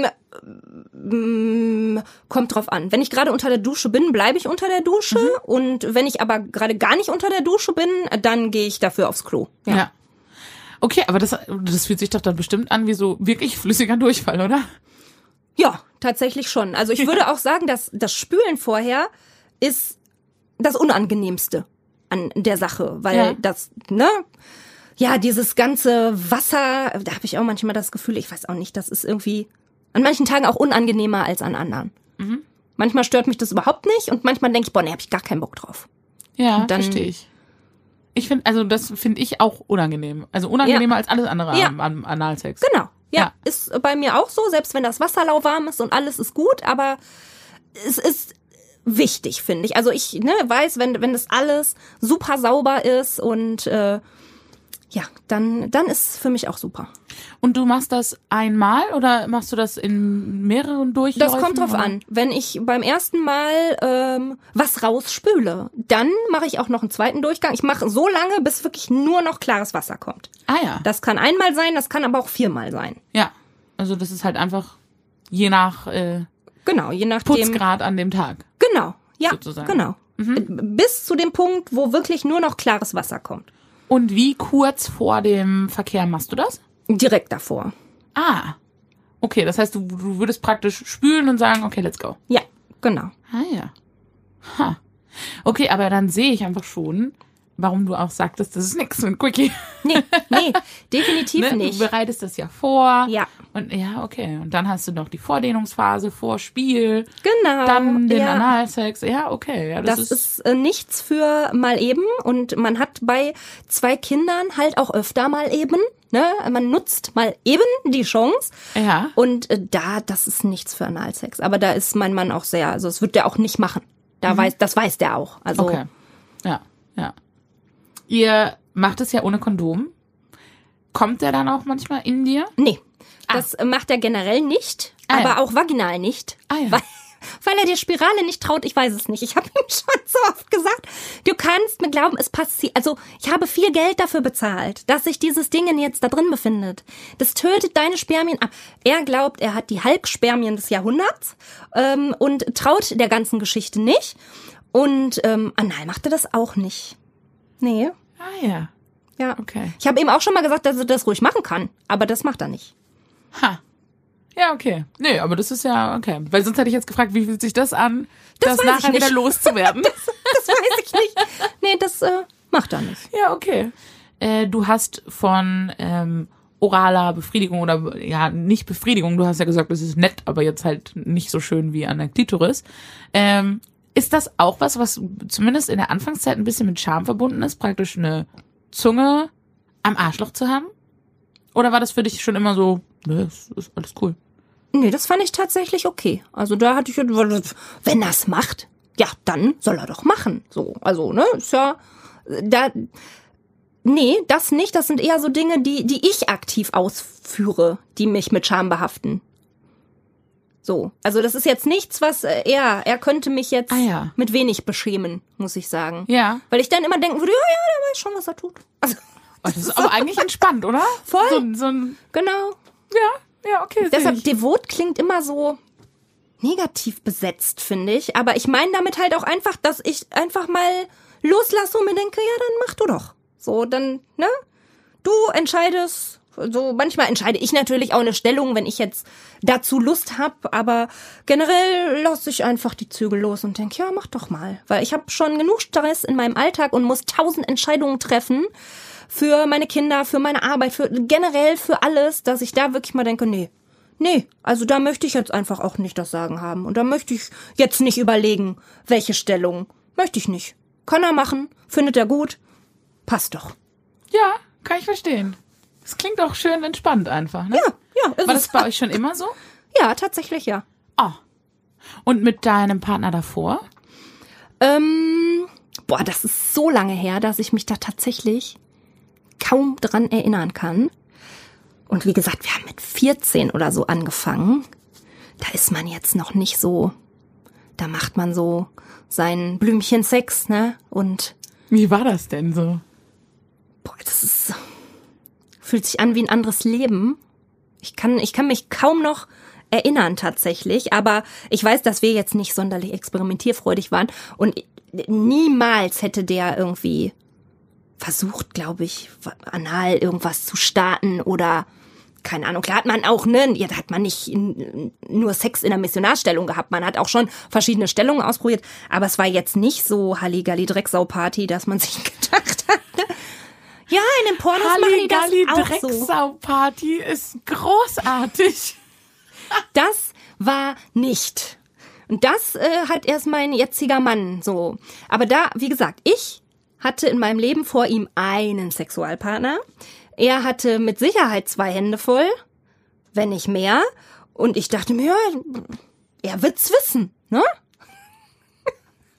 mm, kommt drauf an. Wenn ich gerade unter der Dusche bin, bleibe ich unter der Dusche. Mhm. Und wenn ich aber gerade gar nicht unter der Dusche bin, dann gehe ich dafür aufs Klo. Ja. ja. Okay, aber das, das fühlt sich doch dann bestimmt an wie so wirklich flüssiger Durchfall, oder? Ja, tatsächlich schon. Also ich würde auch sagen, dass das Spülen vorher ist das Unangenehmste an der Sache, weil ja. das, ne, ja, dieses ganze Wasser, da habe ich auch manchmal das Gefühl, ich weiß auch nicht, das ist irgendwie an manchen Tagen auch unangenehmer als an anderen. Mhm. Manchmal stört mich das überhaupt nicht und manchmal denke ich, boah, ne, habe ich gar keinen Bock drauf. Ja, dann, verstehe ich. Ich finde, also das finde ich auch unangenehm. Also unangenehmer ja. als alles andere ja. am, am Analsex. Genau. Ja, ja, ist bei mir auch so, selbst wenn das Wasser lauwarm ist und alles ist gut, aber es ist wichtig, finde ich. Also ich ne, weiß, wenn wenn das alles super sauber ist und äh, Ja, dann, dann ist es für mich auch super. Und du machst das einmal oder machst du das in mehreren Durchläufen? Das kommt drauf oder? an. Wenn ich beim ersten Mal ähm, was rausspüle, dann mache ich auch noch einen zweiten Durchgang. Ich mache so lange, bis wirklich nur noch klares Wasser kommt. Ah ja. Das kann einmal sein, das kann aber auch viermal sein. Ja, also das ist halt einfach je nach äh, Genau, je nachdem. Putzgrad an dem Tag. Genau, ja, sozusagen. genau. Mhm. Bis zu dem Punkt, wo wirklich nur noch klares Wasser kommt. Und wie kurz vor dem Verkehr machst du das? Direkt davor. Ah, okay, das heißt, du, du würdest praktisch spülen und sagen, okay, let's go. Ja, genau. Ah ja. Ha. Okay, aber dann sehe ich einfach schon, warum du auch sagtest, das ist nix mit Quickie. Nee, nee, definitiv ne? nicht. Du bereitest das ja vor. Ja. Und ja, okay. Und dann hast du noch die Vordehnungsphase, Vorspiel. Genau. Dann den ja. Analsex. Ja, okay. Ja, das, Das, ist, ist äh, nichts für mal eben und man hat bei zwei Kindern halt auch öfter mal eben, ne? Man nutzt mal eben die Chance. Ja. Und äh, da, das ist nichts für Analsex. Aber da ist mein Mann auch sehr, also das wird der auch nicht machen. Da Mhm. weiß, das weiß der auch. Also Okay. Ja, ja. Ihr macht es ja ohne Kondom. Kommt der dann auch manchmal in dir? nee, das äh, macht er generell nicht, Ah, aber ja. auch vaginal nicht. Ah, ja. Weil, weil er der Spirale nicht traut, ich weiß es nicht. Ich habe ihm schon so oft gesagt, du kannst mir glauben, es passiert. Also ich habe viel Geld dafür bezahlt, dass sich dieses Ding jetzt da drin befindet. Das tötet deine Spermien ab. Er glaubt, er hat die Halbspermien des Jahrhunderts ähm, und traut der ganzen Geschichte nicht. Und ähm, anal macht er das auch nicht. Nee, Ah ja. ja. Okay. Ich habe ihm auch schon mal gesagt, dass er das ruhig machen kann, aber das macht er nicht. Ha. Ja, okay. Nee, aber das ist ja okay. Weil sonst hätte ich jetzt gefragt, wie fühlt sich das an, Das das, weiß ich nachher nicht. wieder loszuwerden? Das weiß ich nicht. Nee, das äh, macht er nicht. Ja, okay. Äh, du hast von ähm, oraler Befriedigung oder ja, nicht Befriedigung, du hast ja gesagt, es ist nett, aber jetzt halt nicht so schön wie an der Klitoris. Ähm, ist das auch was, was zumindest in der Anfangszeit ein bisschen mit Scham verbunden ist, praktisch eine Zunge am Arschloch zu haben? Oder war das für dich schon immer so, ne, ist, ist alles cool? Nee, das fand ich tatsächlich okay. Also da hatte ich, wenn er es macht, ja, dann soll er doch machen. So, also, ne, ist ja, da, nee, das nicht. Das sind eher so Dinge, die, die ich aktiv ausführe, die mich mit Scham behaften. So, also das ist jetzt nichts, was äh, er, er könnte mich jetzt Ah, ja. mit wenig beschämen, muss ich sagen. Ja. Weil ich dann immer denken würde, ja, ja, der weiß schon, was er tut. Also, Oh, das ist aber eigentlich entspannt, oder? Voll. So, so ein, genau. ja, ja, okay. Deshalb, sehe ich. devot klingt immer so negativ besetzt, finde ich. Aber ich meine damit halt auch einfach, dass ich einfach mal loslasse und mir denke, ja, dann mach du doch. So, dann, ne? Du entscheidest. So, manchmal entscheide ich natürlich auch eine Stellung, wenn ich jetzt dazu Lust habe. Aber generell lasse ich einfach die Zügel los und denke, ja, mach doch mal. Weil ich habe schon genug Stress in meinem Alltag und muss tausend Entscheidungen treffen. Für meine Kinder, für meine Arbeit, für generell für alles, dass ich da wirklich mal denke, nee, nee, also da möchte ich jetzt einfach auch nicht das Sagen haben. Und da möchte ich jetzt nicht überlegen, welche Stellung. Möchte ich nicht. Kann er machen, findet er gut, passt doch. Ja, kann ich verstehen. Das klingt auch schön entspannt einfach, ne? Ja, ja. Ist War es. das bei euch schon immer so? Ja, tatsächlich ja. Oh. Und mit deinem Partner davor? Ähm, boah, das ist so lange her, dass ich mich da tatsächlich kaum dran erinnern kann. Und wie gesagt, wir haben mit vierzehn oder so angefangen. Da ist man jetzt noch nicht so, da macht man so sein Blümchen Sex, ne? Und Wie war das denn so? boah, das ist, fühlt sich an wie ein anderes Leben. Ich kann, ich kann mich kaum noch erinnern tatsächlich, aber ich weiß, dass wir jetzt nicht sonderlich experimentierfreudig waren und niemals hätte der irgendwie versucht, glaube ich, anal irgendwas zu starten oder keine Ahnung. Klar hat man auch, ne, ja, da hat man nicht nur Sex in der Missionarstellung gehabt, man hat auch schon verschiedene Stellungen ausprobiert, aber es war jetzt nicht so Halligalli-Drecksau-Party, dass man sich gedacht hat, ne? Ja, in den Pornos machen die das auch so. Drecksau-Party ist großartig. Das war nicht. Und das äh, hat erst mein jetziger Mann so. Aber da, wie gesagt, ich hatte in meinem Leben vor ihm einen Sexualpartner. Er hatte mit Sicherheit zwei Hände voll, wenn nicht mehr. Und ich dachte mir, ja, er wird's wissen, ne?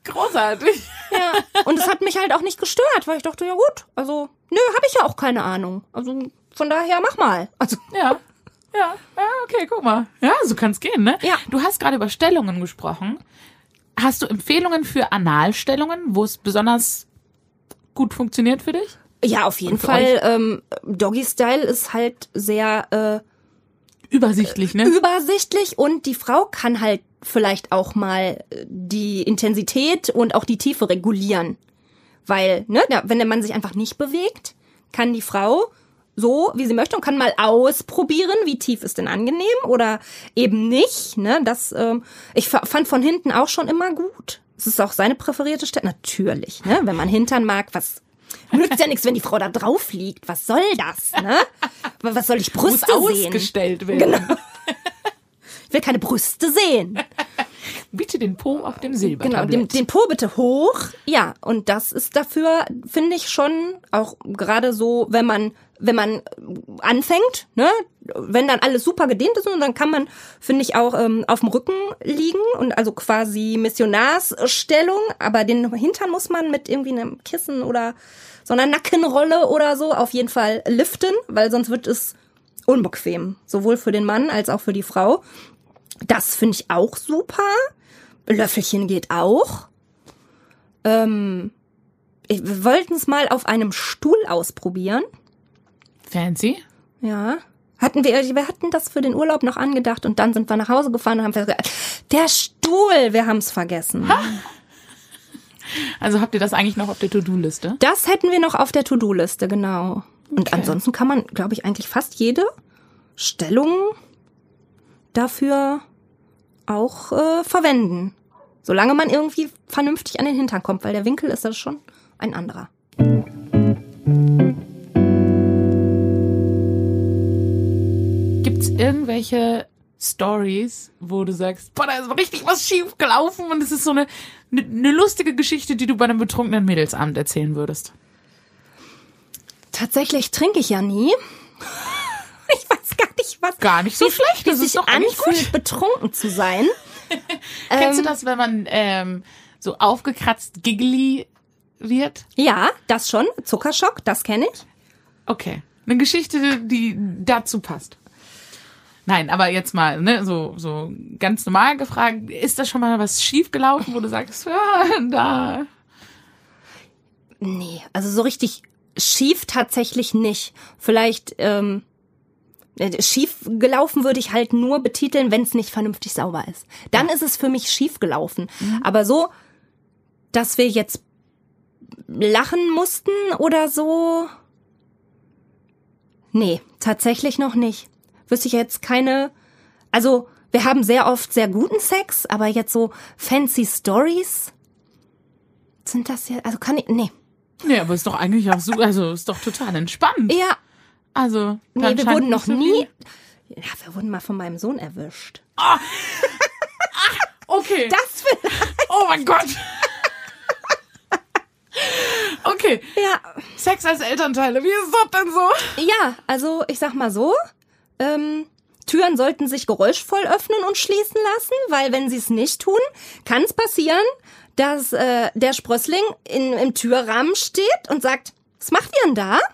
Großartig. Ja, und es hat mich halt auch nicht gestört, weil ich dachte, ja gut, also, nö, habe ich ja auch keine Ahnung. Also von daher, mach mal. Also Ja, ja, ja, okay, guck mal. Ja, so kann's gehen, ne? Ja. Du hast gerade über Stellungen gesprochen. Hast du Empfehlungen für Analstellungen, wo es besonders gut funktioniert für dich? ja, auf jeden für Fall. Ähm, Doggy-Style ist halt sehr äh, Übersichtlich, ne? übersichtlich und die Frau kann halt vielleicht auch mal die Intensität und auch die Tiefe regulieren. Weil, ne, ja, wenn der Mann sich einfach nicht bewegt, kann die Frau so, wie sie möchte und kann mal ausprobieren, wie tief ist denn angenehm oder eben nicht. Ne, das, ähm, ich fand von hinten auch schon immer gut. Es ist auch seine präferierte Stelle. Natürlich, ne, wenn man Hintern mag, was nützt ja nichts, wenn die Frau da drauf liegt. Was soll das, ne? Was soll ich Brüste Muss sehen? ausgestellt werden. Genau. Ich will keine Brüste sehen. Bitte den Po auf dem Genau, Silbertablett. den, den Po bitte hoch. Ja, und das ist dafür, finde ich schon, auch gerade so, wenn man, wenn man anfängt, ne, wenn dann alles super gedehnt ist, und dann kann man, finde ich, auch ähm, auf dem Rücken liegen und also quasi Missionarsstellung, aber den Hintern muss man mit irgendwie einem Kissen oder so einer Nackenrolle oder so auf jeden Fall liften, weil sonst wird es unbequem, sowohl für den Mann als auch für die Frau. Das finde ich auch super. Löffelchen geht auch. Ähm, wir wollten es mal auf einem Stuhl ausprobieren. Fancy. Ja. Hatten wir, wir hatten das für den Urlaub noch angedacht und dann sind wir nach Hause gefahren und haben gesagt, der Stuhl, wir haben es vergessen. Ha. Also habt ihr das eigentlich noch auf der To-Do-Liste? Das hätten wir noch auf der To-Do-Liste, genau. Und Okay. ansonsten kann man, glaube ich, eigentlich fast jede Stellung dafür auch äh, verwenden. Solange man irgendwie vernünftig an den Hintern kommt, weil der Winkel ist das schon ein anderer. Gibt's irgendwelche Stories, wo du sagst, boah, da ist richtig was schief gelaufen und es ist so eine, eine, eine lustige Geschichte, die du bei einem betrunkenen Mädelsabend erzählen würdest? Tatsächlich trinke ich ja nie. Ich weiß gar nicht, was... Gar nicht so wie- schlecht, wie das sich ist doch eigentlich anfühlt, gut. betrunken zu sein. Kennst du Ähm, das, wenn man ähm, so aufgekratzt giggly wird? Ja, das schon. Zuckerschock, das kenne ich. Okay. Eine Geschichte, die dazu passt. Nein, aber jetzt mal, ne, so, so ganz normal gefragt, ist da schon mal was schief gelaufen, wo du sagst, ja, da. Nee, also so richtig schief tatsächlich nicht. Vielleicht ähm, äh, schief gelaufen würde ich halt nur betiteln, wenn es nicht vernünftig sauber ist. Dann ist es für mich schief gelaufen. Aber so, dass wir jetzt lachen mussten oder so, nee, tatsächlich noch nicht. Wüsste ich jetzt keine, also wir haben sehr oft sehr guten Sex, aber jetzt so fancy Stories, sind das ja, also kann ich, nee. Nee, aber ist doch eigentlich auch so, also ist doch total entspannt. Ja, Also, nee, dann wir scheint wurden noch nicht so nie, viel- ja, wir wurden mal von meinem Sohn erwischt. Okay. Das will, Oh mein Gott. Okay. ja, Sex als Elternteile, wie ist das denn so? ja, also ich sag mal so, ähm, Türen sollten sich geräuschvoll öffnen und schließen lassen, weil wenn sie es nicht tun, kann es passieren, dass äh, der Sprössling in, im Türrahmen steht und sagt, was macht ihr denn da?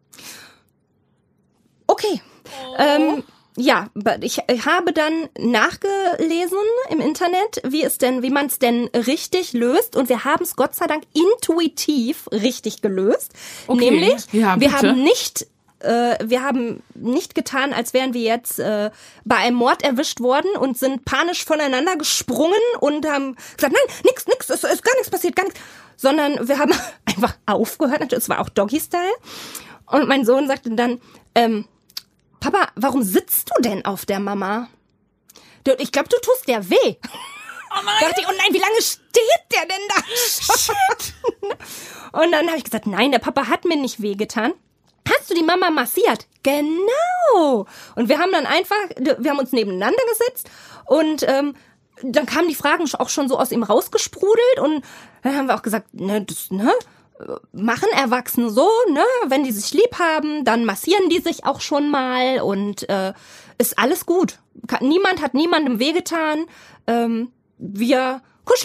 Okay. Ähm, ja, ich habe dann nachgelesen im Internet, wie es denn, wie man es denn richtig löst, und wir haben es Gott sei Dank intuitiv richtig gelöst. Okay. Nämlich, Ja, wir bitte. haben nicht äh, wir haben nicht getan, als wären wir jetzt äh, bei einem Mord erwischt worden und sind panisch voneinander gesprungen und haben gesagt, nein, nix, nix, es ist gar nichts passiert, gar nichts. Sondern wir haben einfach aufgehört, es war auch Doggy-Style. Und mein Sohn sagte dann, ähm, Papa, warum sitzt du denn auf der Mama? Du, ich glaube, du tust der weh. Oh nein. Da dachte ich, oh nein, wie lange steht der denn da schon? Und dann habe ich gesagt, nein, der Papa hat mir nicht wehgetan. Hast du die Mama massiert? Genau. Und wir haben dann einfach, wir haben uns nebeneinander gesetzt und ähm, dann kamen die Fragen auch schon so aus ihm rausgesprudelt und dann haben wir auch gesagt, ne, das, ne, machen Erwachsene so, ne, wenn die sich lieb haben, dann massieren die sich auch schon mal und äh, ist alles gut. Niemand hat niemandem wehgetan. Ähm, wir kuscheln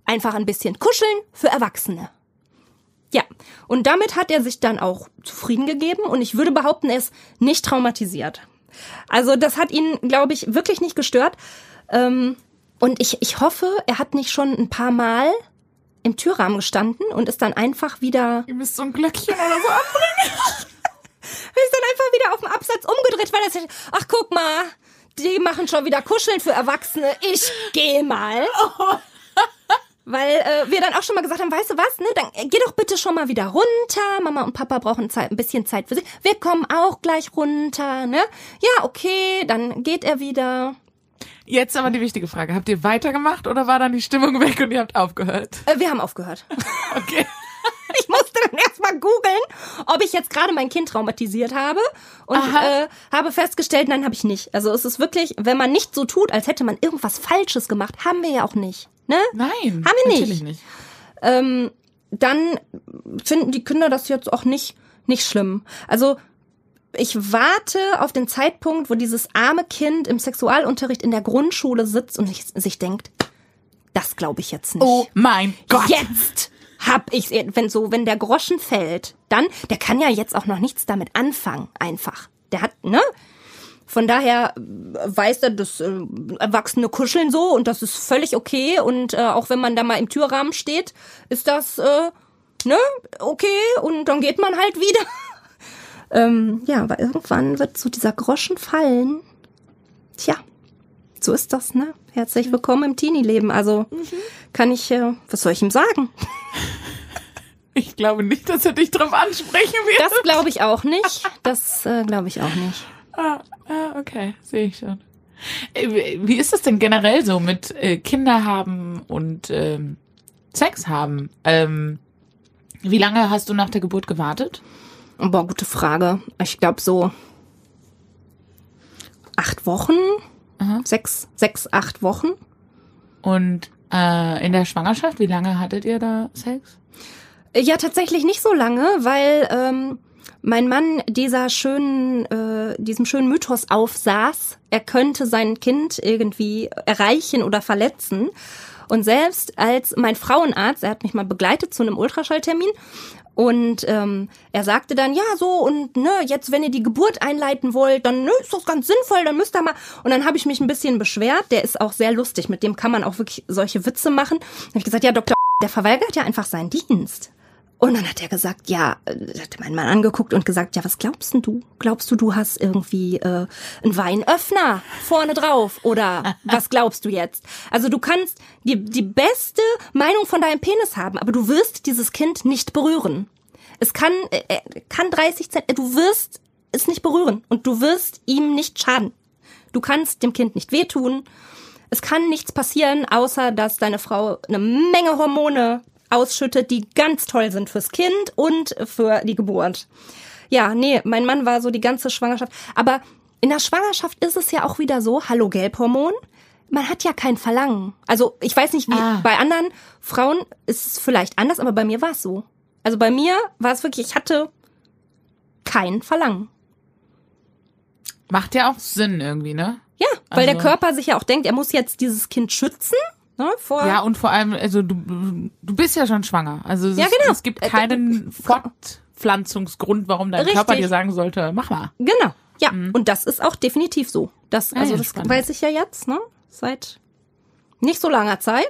einfach ein bisschen kuscheln für Erwachsene. Ja, und damit hat er sich dann auch zufrieden gegeben und ich würde behaupten, er ist nicht traumatisiert. Also das hat ihn, glaube ich, wirklich nicht gestört. Ähm, und ich, ich hoffe, er hat nicht schon ein paar Mal im Türrahmen gestanden und ist dann einfach wieder... Ihr müsst so ein Glöckchen oder so anbringen. ist dann einfach wieder auf dem Absatz umgedreht, weil er sagt, ach guck mal, die machen schon wieder Kuscheln für Erwachsene, ich geh mal. Oh. Weil äh, wir dann auch schon mal gesagt haben, weißt du was, ne, dann äh, geh doch bitte schon mal wieder runter. Mama und Papa brauchen Zeit, ein bisschen Zeit für sich. Wir kommen auch gleich runter, ne? Ja, okay, dann geht er wieder. Jetzt aber die wichtige Frage, habt ihr weitergemacht oder war dann die Stimmung weg und ihr habt aufgehört? Äh, wir haben aufgehört. Okay. Ich musste dann erstmal googeln, ob ich jetzt gerade mein Kind traumatisiert habe und äh, habe festgestellt, nein, habe ich nicht. Also es ist wirklich, wenn man nicht so tut, als hätte man irgendwas Falsches gemacht, haben wir ja auch nicht. Ne? Nein, haben wir nicht. Natürlich nicht. Ähm, dann finden die Kinder das jetzt auch nicht nicht schlimm. Also ich warte auf den Zeitpunkt, wo dieses arme Kind im Sexualunterricht in der Grundschule sitzt und sich, sich denkt, das glaube ich jetzt nicht. Oh mein Gott. Jetzt hab ich's, wenn so, wenn der Groschen fällt, dann, der kann ja jetzt auch noch nichts damit anfangen, einfach. Der hat, ne? Von daher weiß er, dass äh, Erwachsene kuscheln so und das ist völlig okay und äh, auch wenn man da mal im Türrahmen steht, ist das, äh, ne, okay und dann geht man halt wieder. ähm, ja, aber irgendwann wird so dieser Groschen fallen. Tja, so ist das, ne? Herzlich willkommen im Teenie-Leben. Also mhm. kann ich, äh, was soll ich ihm sagen? Ich glaube nicht, dass er dich drauf ansprechen wird. Das glaube ich auch nicht. Das äh, glaube ich auch nicht. Ah, ah, okay, sehe ich schon. Wie ist das denn generell so mit äh, Kinder haben und ähm, Sex haben? Ähm, wie lange hast du nach der Geburt gewartet? Boah, gute Frage. Ich glaube so acht Wochen, Aha. sechs, sechs, acht Wochen. Und äh, in der Schwangerschaft, wie lange hattet ihr da Sex? Ja, tatsächlich nicht so lange, weil ähm, mein Mann dieser schönen, äh, diesem schönen Mythos aufsaß, er könnte sein Kind irgendwie erreichen oder verletzen. Und selbst als mein Frauenarzt, er hat mich mal begleitet zu einem Ultraschalltermin und ähm, er sagte dann, ja so und ne, jetzt wenn ihr die Geburt einleiten wollt, dann ne, ist das ganz sinnvoll, dann müsst ihr mal. Und dann habe ich mich ein bisschen beschwert, der ist auch sehr lustig, mit dem kann man auch wirklich solche Witze machen. Dann habe ich gesagt, ja Doktor, der verweigert ja einfach seinen Dienst. Und dann hat er gesagt, ja, hat meinen Mann angeguckt und gesagt, ja, was glaubst denn du? Glaubst du, du hast irgendwie äh, einen Weinöffner vorne drauf? Oder was glaubst du jetzt? Also du kannst die, die beste Meinung von deinem Penis haben, aber du wirst dieses Kind nicht berühren. Es kann, äh, kann dreißig Zentimeter, du wirst es nicht berühren und du wirst ihm nicht schaden. Du kannst dem Kind nicht wehtun. Es kann nichts passieren, außer dass deine Frau eine Menge Hormone ausschüttet, die ganz toll sind fürs Kind und für die Geburt. Ja, nee, mein Mann war so die ganze Schwangerschaft. Aber in der Schwangerschaft ist es ja auch wieder so, hallo Gelbhormon, man hat ja kein Verlangen. Also ich weiß nicht, wie ah. bei anderen Frauen ist es vielleicht anders, aber bei mir war es so. Also bei mir war es wirklich, ich hatte kein Verlangen. Macht ja auch Sinn irgendwie, ne? Ja, weil also. der Körper sich ja auch denkt, er muss jetzt dieses Kind schützen. Ne, vor ja, und vor allem, also du, du bist ja schon schwanger. Also es, ja, genau. es gibt keinen Fortpflanzungsgrund, warum dein Richtig. Körper dir sagen sollte, mach mal. Genau, ja. Mhm. Und das ist auch definitiv so. Das, also ja, das spannend. Weiß ich ja jetzt, ne? Seit nicht so langer Zeit,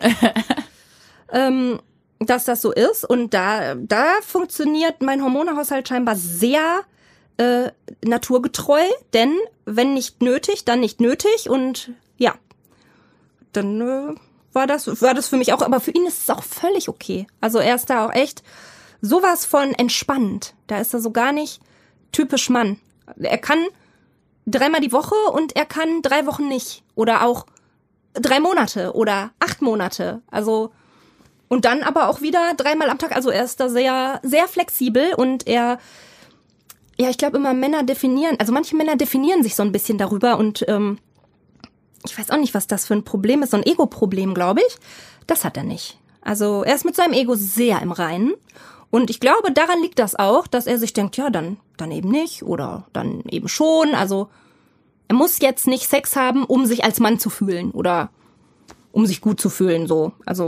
ähm, dass das so ist. Und da, da funktioniert mein Hormonehaushalt scheinbar sehr äh, naturgetreu, denn wenn nicht nötig, dann nicht nötig. Und ja, dann äh, war das, war das für mich auch, aber für ihn ist es auch völlig okay. Also er ist da auch echt sowas von entspannt. Da ist er so gar nicht typisch Mann. Er kann dreimal die Woche und er kann drei Wochen nicht. Oder auch drei Monate oder acht Monate. Also, und dann aber auch wieder dreimal am Tag. Also er ist da sehr, sehr flexibel und er, ja, ich glaube immer Männer definieren, also manche Männer definieren sich so ein bisschen darüber und, ähm, ich weiß auch nicht, was das für ein Problem ist, so ein Ego-Problem, glaube ich. Das hat er nicht. Also er ist mit seinem Ego sehr im Reinen. Und ich glaube, daran liegt das auch, dass er sich denkt, ja, dann, dann eben nicht oder dann eben schon. Also er muss jetzt nicht Sex haben, um sich als Mann zu fühlen oder um sich gut zu fühlen. So, also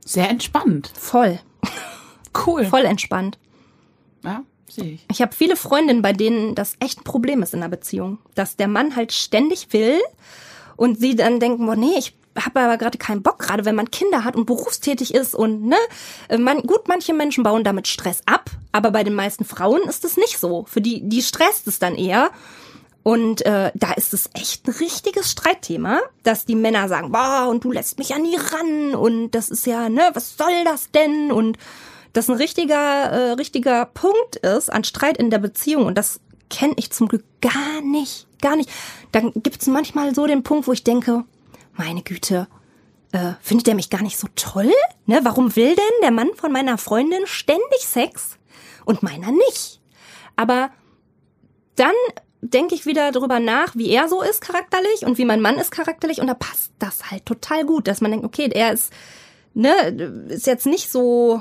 Sehr entspannt. Voll. Cool. Voll entspannt. Ja, sehe ich. Ich habe viele Freundinnen, bei denen das echt ein Problem ist in der Beziehung. Dass der Mann halt ständig will und sie dann denken, boah, nee, ich habe aber gerade keinen Bock, gerade wenn man Kinder hat und berufstätig ist und ne, man, gut, manche Menschen bauen damit Stress ab, aber bei den meisten Frauen ist es nicht so. Für die, die stresst es dann eher. Und äh, da ist es echt ein richtiges Streitthema, dass die Männer sagen, boah, und du lässt mich ja nie ran und das ist ja, ne, was soll das denn? Und das ein richtiger, äh, richtiger Punkt ist an Streit in der Beziehung und das kenne ich zum Glück gar nicht, gar nicht. Dann gibt es manchmal so den Punkt, wo ich denke, meine Güte, äh, findet der mich gar nicht so toll? Ne, warum will denn der Mann von meiner Freundin ständig Sex und meiner nicht? Aber dann denke ich wieder drüber nach, wie er so ist charakterlich und wie mein Mann ist charakterlich und da passt das halt total gut, dass man denkt, okay, er ist, ne, ist jetzt nicht so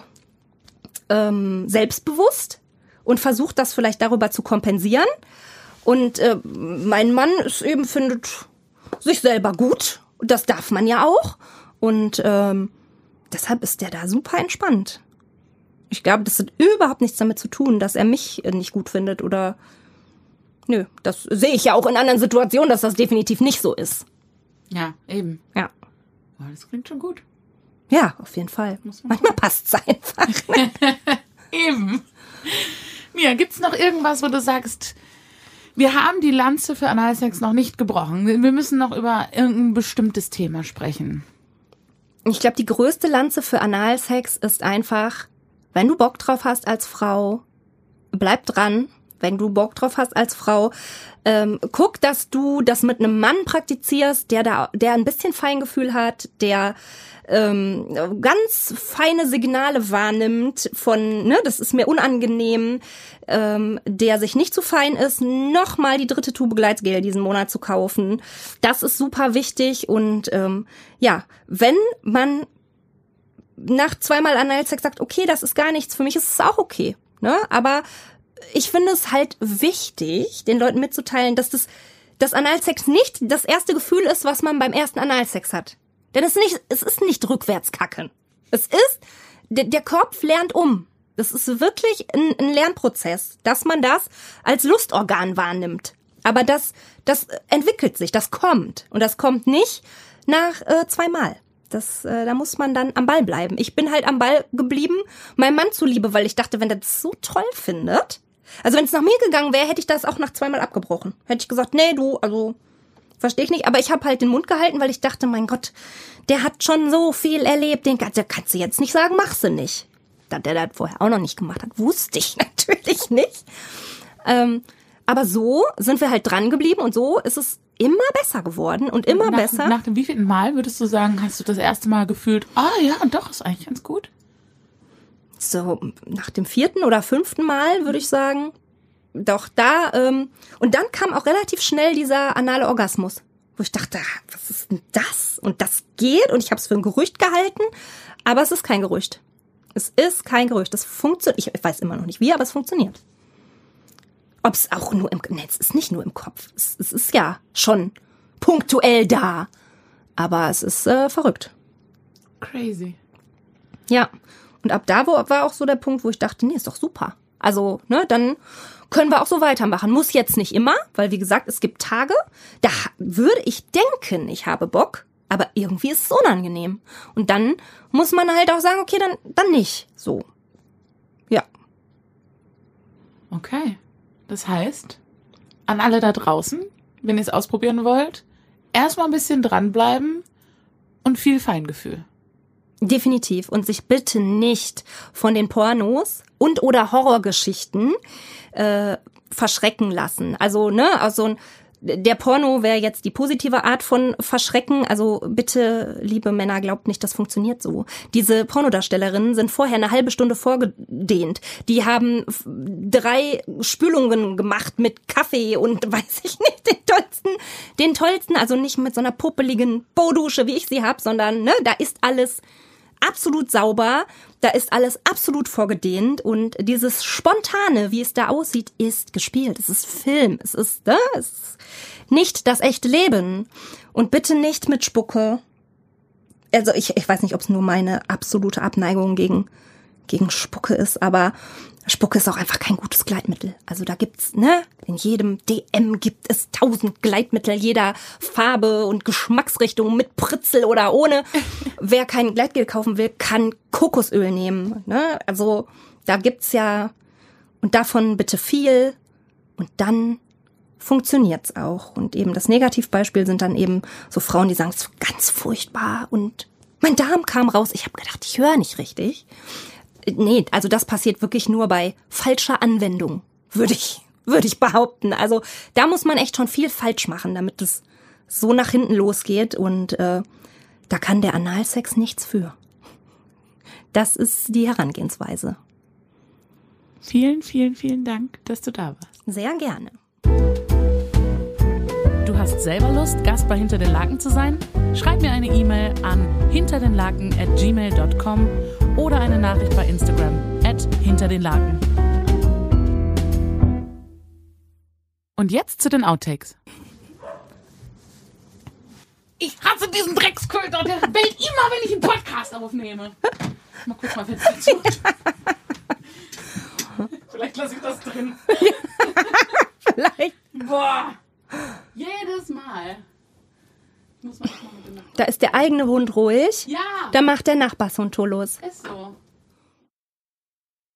ähm, selbstbewusst und versucht das vielleicht darüber zu kompensieren und äh, mein Mann ist eben, findet sich selber gut. Und das darf man ja auch. Und ähm, deshalb ist der da super entspannt. Ich glaube, das hat überhaupt nichts damit zu tun, dass er mich nicht gut findet oder... Nö, das sehe ich ja auch in anderen Situationen, dass das definitiv nicht so ist. Ja, eben. Ja. Oh, das klingt schon gut. Ja, auf jeden Fall. Manchmal passt es einfach. Eben. Mia, gibt's noch irgendwas, wo du sagst... Wir haben die Lanze für Analsex noch nicht gebrochen. Wir müssen noch über irgendein bestimmtes Thema sprechen. Ich glaube, die größte Lanze für Analsex ist einfach, wenn du Bock drauf hast als Frau, bleib dran. Wenn du Bock drauf hast als Frau, ähm, guck, dass du das mit einem Mann praktizierst, der da, der ein bisschen Feingefühl hat, der ähm, ganz feine Signale wahrnimmt von, ne, das ist mir unangenehm, ähm, der sich nicht zu fein ist, nochmal die dritte Tube Gleitgel diesen Monat zu kaufen. Das ist super wichtig und ähm, ja, wenn man nach zweimal Analsex sagt, okay, das ist gar nichts, für mich ist es auch okay, ne, aber ich finde es halt wichtig, den Leuten mitzuteilen, dass das, dass Analsex nicht das erste Gefühl ist, was man beim ersten Analsex hat. Denn es ist nicht, es ist nicht Rückwärtskacken. Es ist, der, der Kopf lernt um. Das ist wirklich ein, ein Lernprozess, dass man das als Lustorgan wahrnimmt. Aber das, das entwickelt sich, das kommt. Und das kommt nicht nach äh, zweimal. Das, äh, da muss man dann am Ball bleiben. Ich bin halt am Ball geblieben, meinem Mann zuliebe, weil ich dachte, wenn er das so toll findet, also wenn es nach mir gegangen wäre, hätte ich das auch nach zweimal abgebrochen. Hätte ich gesagt, nee, du, also verstehe ich nicht. Aber ich habe halt den Mund gehalten, weil ich dachte, mein Gott, der hat schon so viel erlebt, den kannst, kannst du jetzt nicht sagen, machst du nicht. Dass der das vorher auch noch nicht gemacht hat, wusste ich natürlich nicht. Ähm, aber so sind wir halt dran geblieben und so ist es immer besser geworden und immer nach, besser. Nach dem wievielten Mal würdest du sagen, hast du das erste Mal gefühlt, ah ja, doch, ist eigentlich ganz gut? So, nach dem vierten oder fünften Mal würde ich sagen, doch da, ähm, und dann kam auch relativ schnell dieser anale Orgasmus, wo ich dachte, was ist denn das? Und das geht und ich habe es für ein Gerücht gehalten, aber es ist kein Gerücht. Es ist kein Gerücht, das funktioniert, ich weiß immer noch nicht wie, aber es funktioniert. Ob es auch nur im, ne, es ist nicht nur im Kopf, es, es ist ja schon punktuell da, aber es ist äh, verrückt. Crazy. Ja. Und ab da war auch so der Punkt, wo ich dachte, nee, ist doch super. Also, ne, dann können wir auch so weitermachen. Muss jetzt nicht immer, weil wie gesagt, es gibt Tage, da würde ich denken, ich habe Bock, aber irgendwie ist es unangenehm. Und dann muss man halt auch sagen, okay, dann, dann nicht. So. Ja. Okay. Das heißt, an alle da draußen, wenn ihr es ausprobieren wollt, erstmal ein bisschen dranbleiben und viel Feingefühl. Definitiv. Und sich bitte nicht von den Pornos und oder Horrorgeschichten äh, verschrecken lassen. Also, ne, also der Porno wäre jetzt die positive Art von Verschrecken. Also bitte, liebe Männer, glaubt nicht, das funktioniert so. Diese Pornodarstellerinnen sind vorher eine halbe Stunde vorgedehnt. Die haben drei Spülungen gemacht mit Kaffee und weiß ich nicht, den tollsten, den tollsten, also nicht mit so einer popeligen Bodusche, wie ich sie hab, sondern ne, da ist alles absolut sauber, da ist alles absolut vorgedehnt und dieses Spontane, wie es da aussieht, ist gespielt. Es ist Film, es ist, ne, es ist nicht das echte Leben. Und bitte nicht mit Spucke. also ich, ich weiß nicht, ob es nur meine absolute Abneigung gegen, gegen Spucke ist, aber Spucke ist auch einfach kein gutes Gleitmittel. Also da gibt's, ne, in jedem D M gibt es tausend Gleitmittel jeder Farbe und Geschmacksrichtung mit Pritzel oder ohne. Wer kein Gleitgel kaufen will, kann Kokosöl nehmen, ne? Also da gibt's ja, und davon bitte viel und dann funktioniert's auch. Und eben das Negativbeispiel sind dann eben so Frauen, die sagen, es ist ganz furchtbar und mein Darm kam raus. Ich habe gedacht, ich höre nicht richtig. Nee, also das passiert wirklich nur bei falscher Anwendung, würde ich, würde ich behaupten. Also da muss man echt schon viel falsch machen, damit es so nach hinten losgeht. Und äh, da kann der Analsex nichts für. Das ist die Herangehensweise. Vielen, vielen, vielen Dank, dass du da warst. Sehr gerne. Du hast selber Lust, Gast bei Hinter den Laken zu sein? Schreib mir eine E-Mail an hinterdenlaken at gmail dot com oder eine Nachricht bei Instagram at hinterdenlaken. Und jetzt zu den Outtakes. Ich hasse diesen Drecksköter, der bellt immer, wenn ich einen Podcast aufnehme. Mal kurz mal Fenster zu. Vielleicht lasse ich das drin. Vielleicht. Boah. Jedes Mal. Ich muss mal mit dem Da ist der eigene Hund ruhig. Ja. Da macht der Nachbarshund Tolos. Ist so.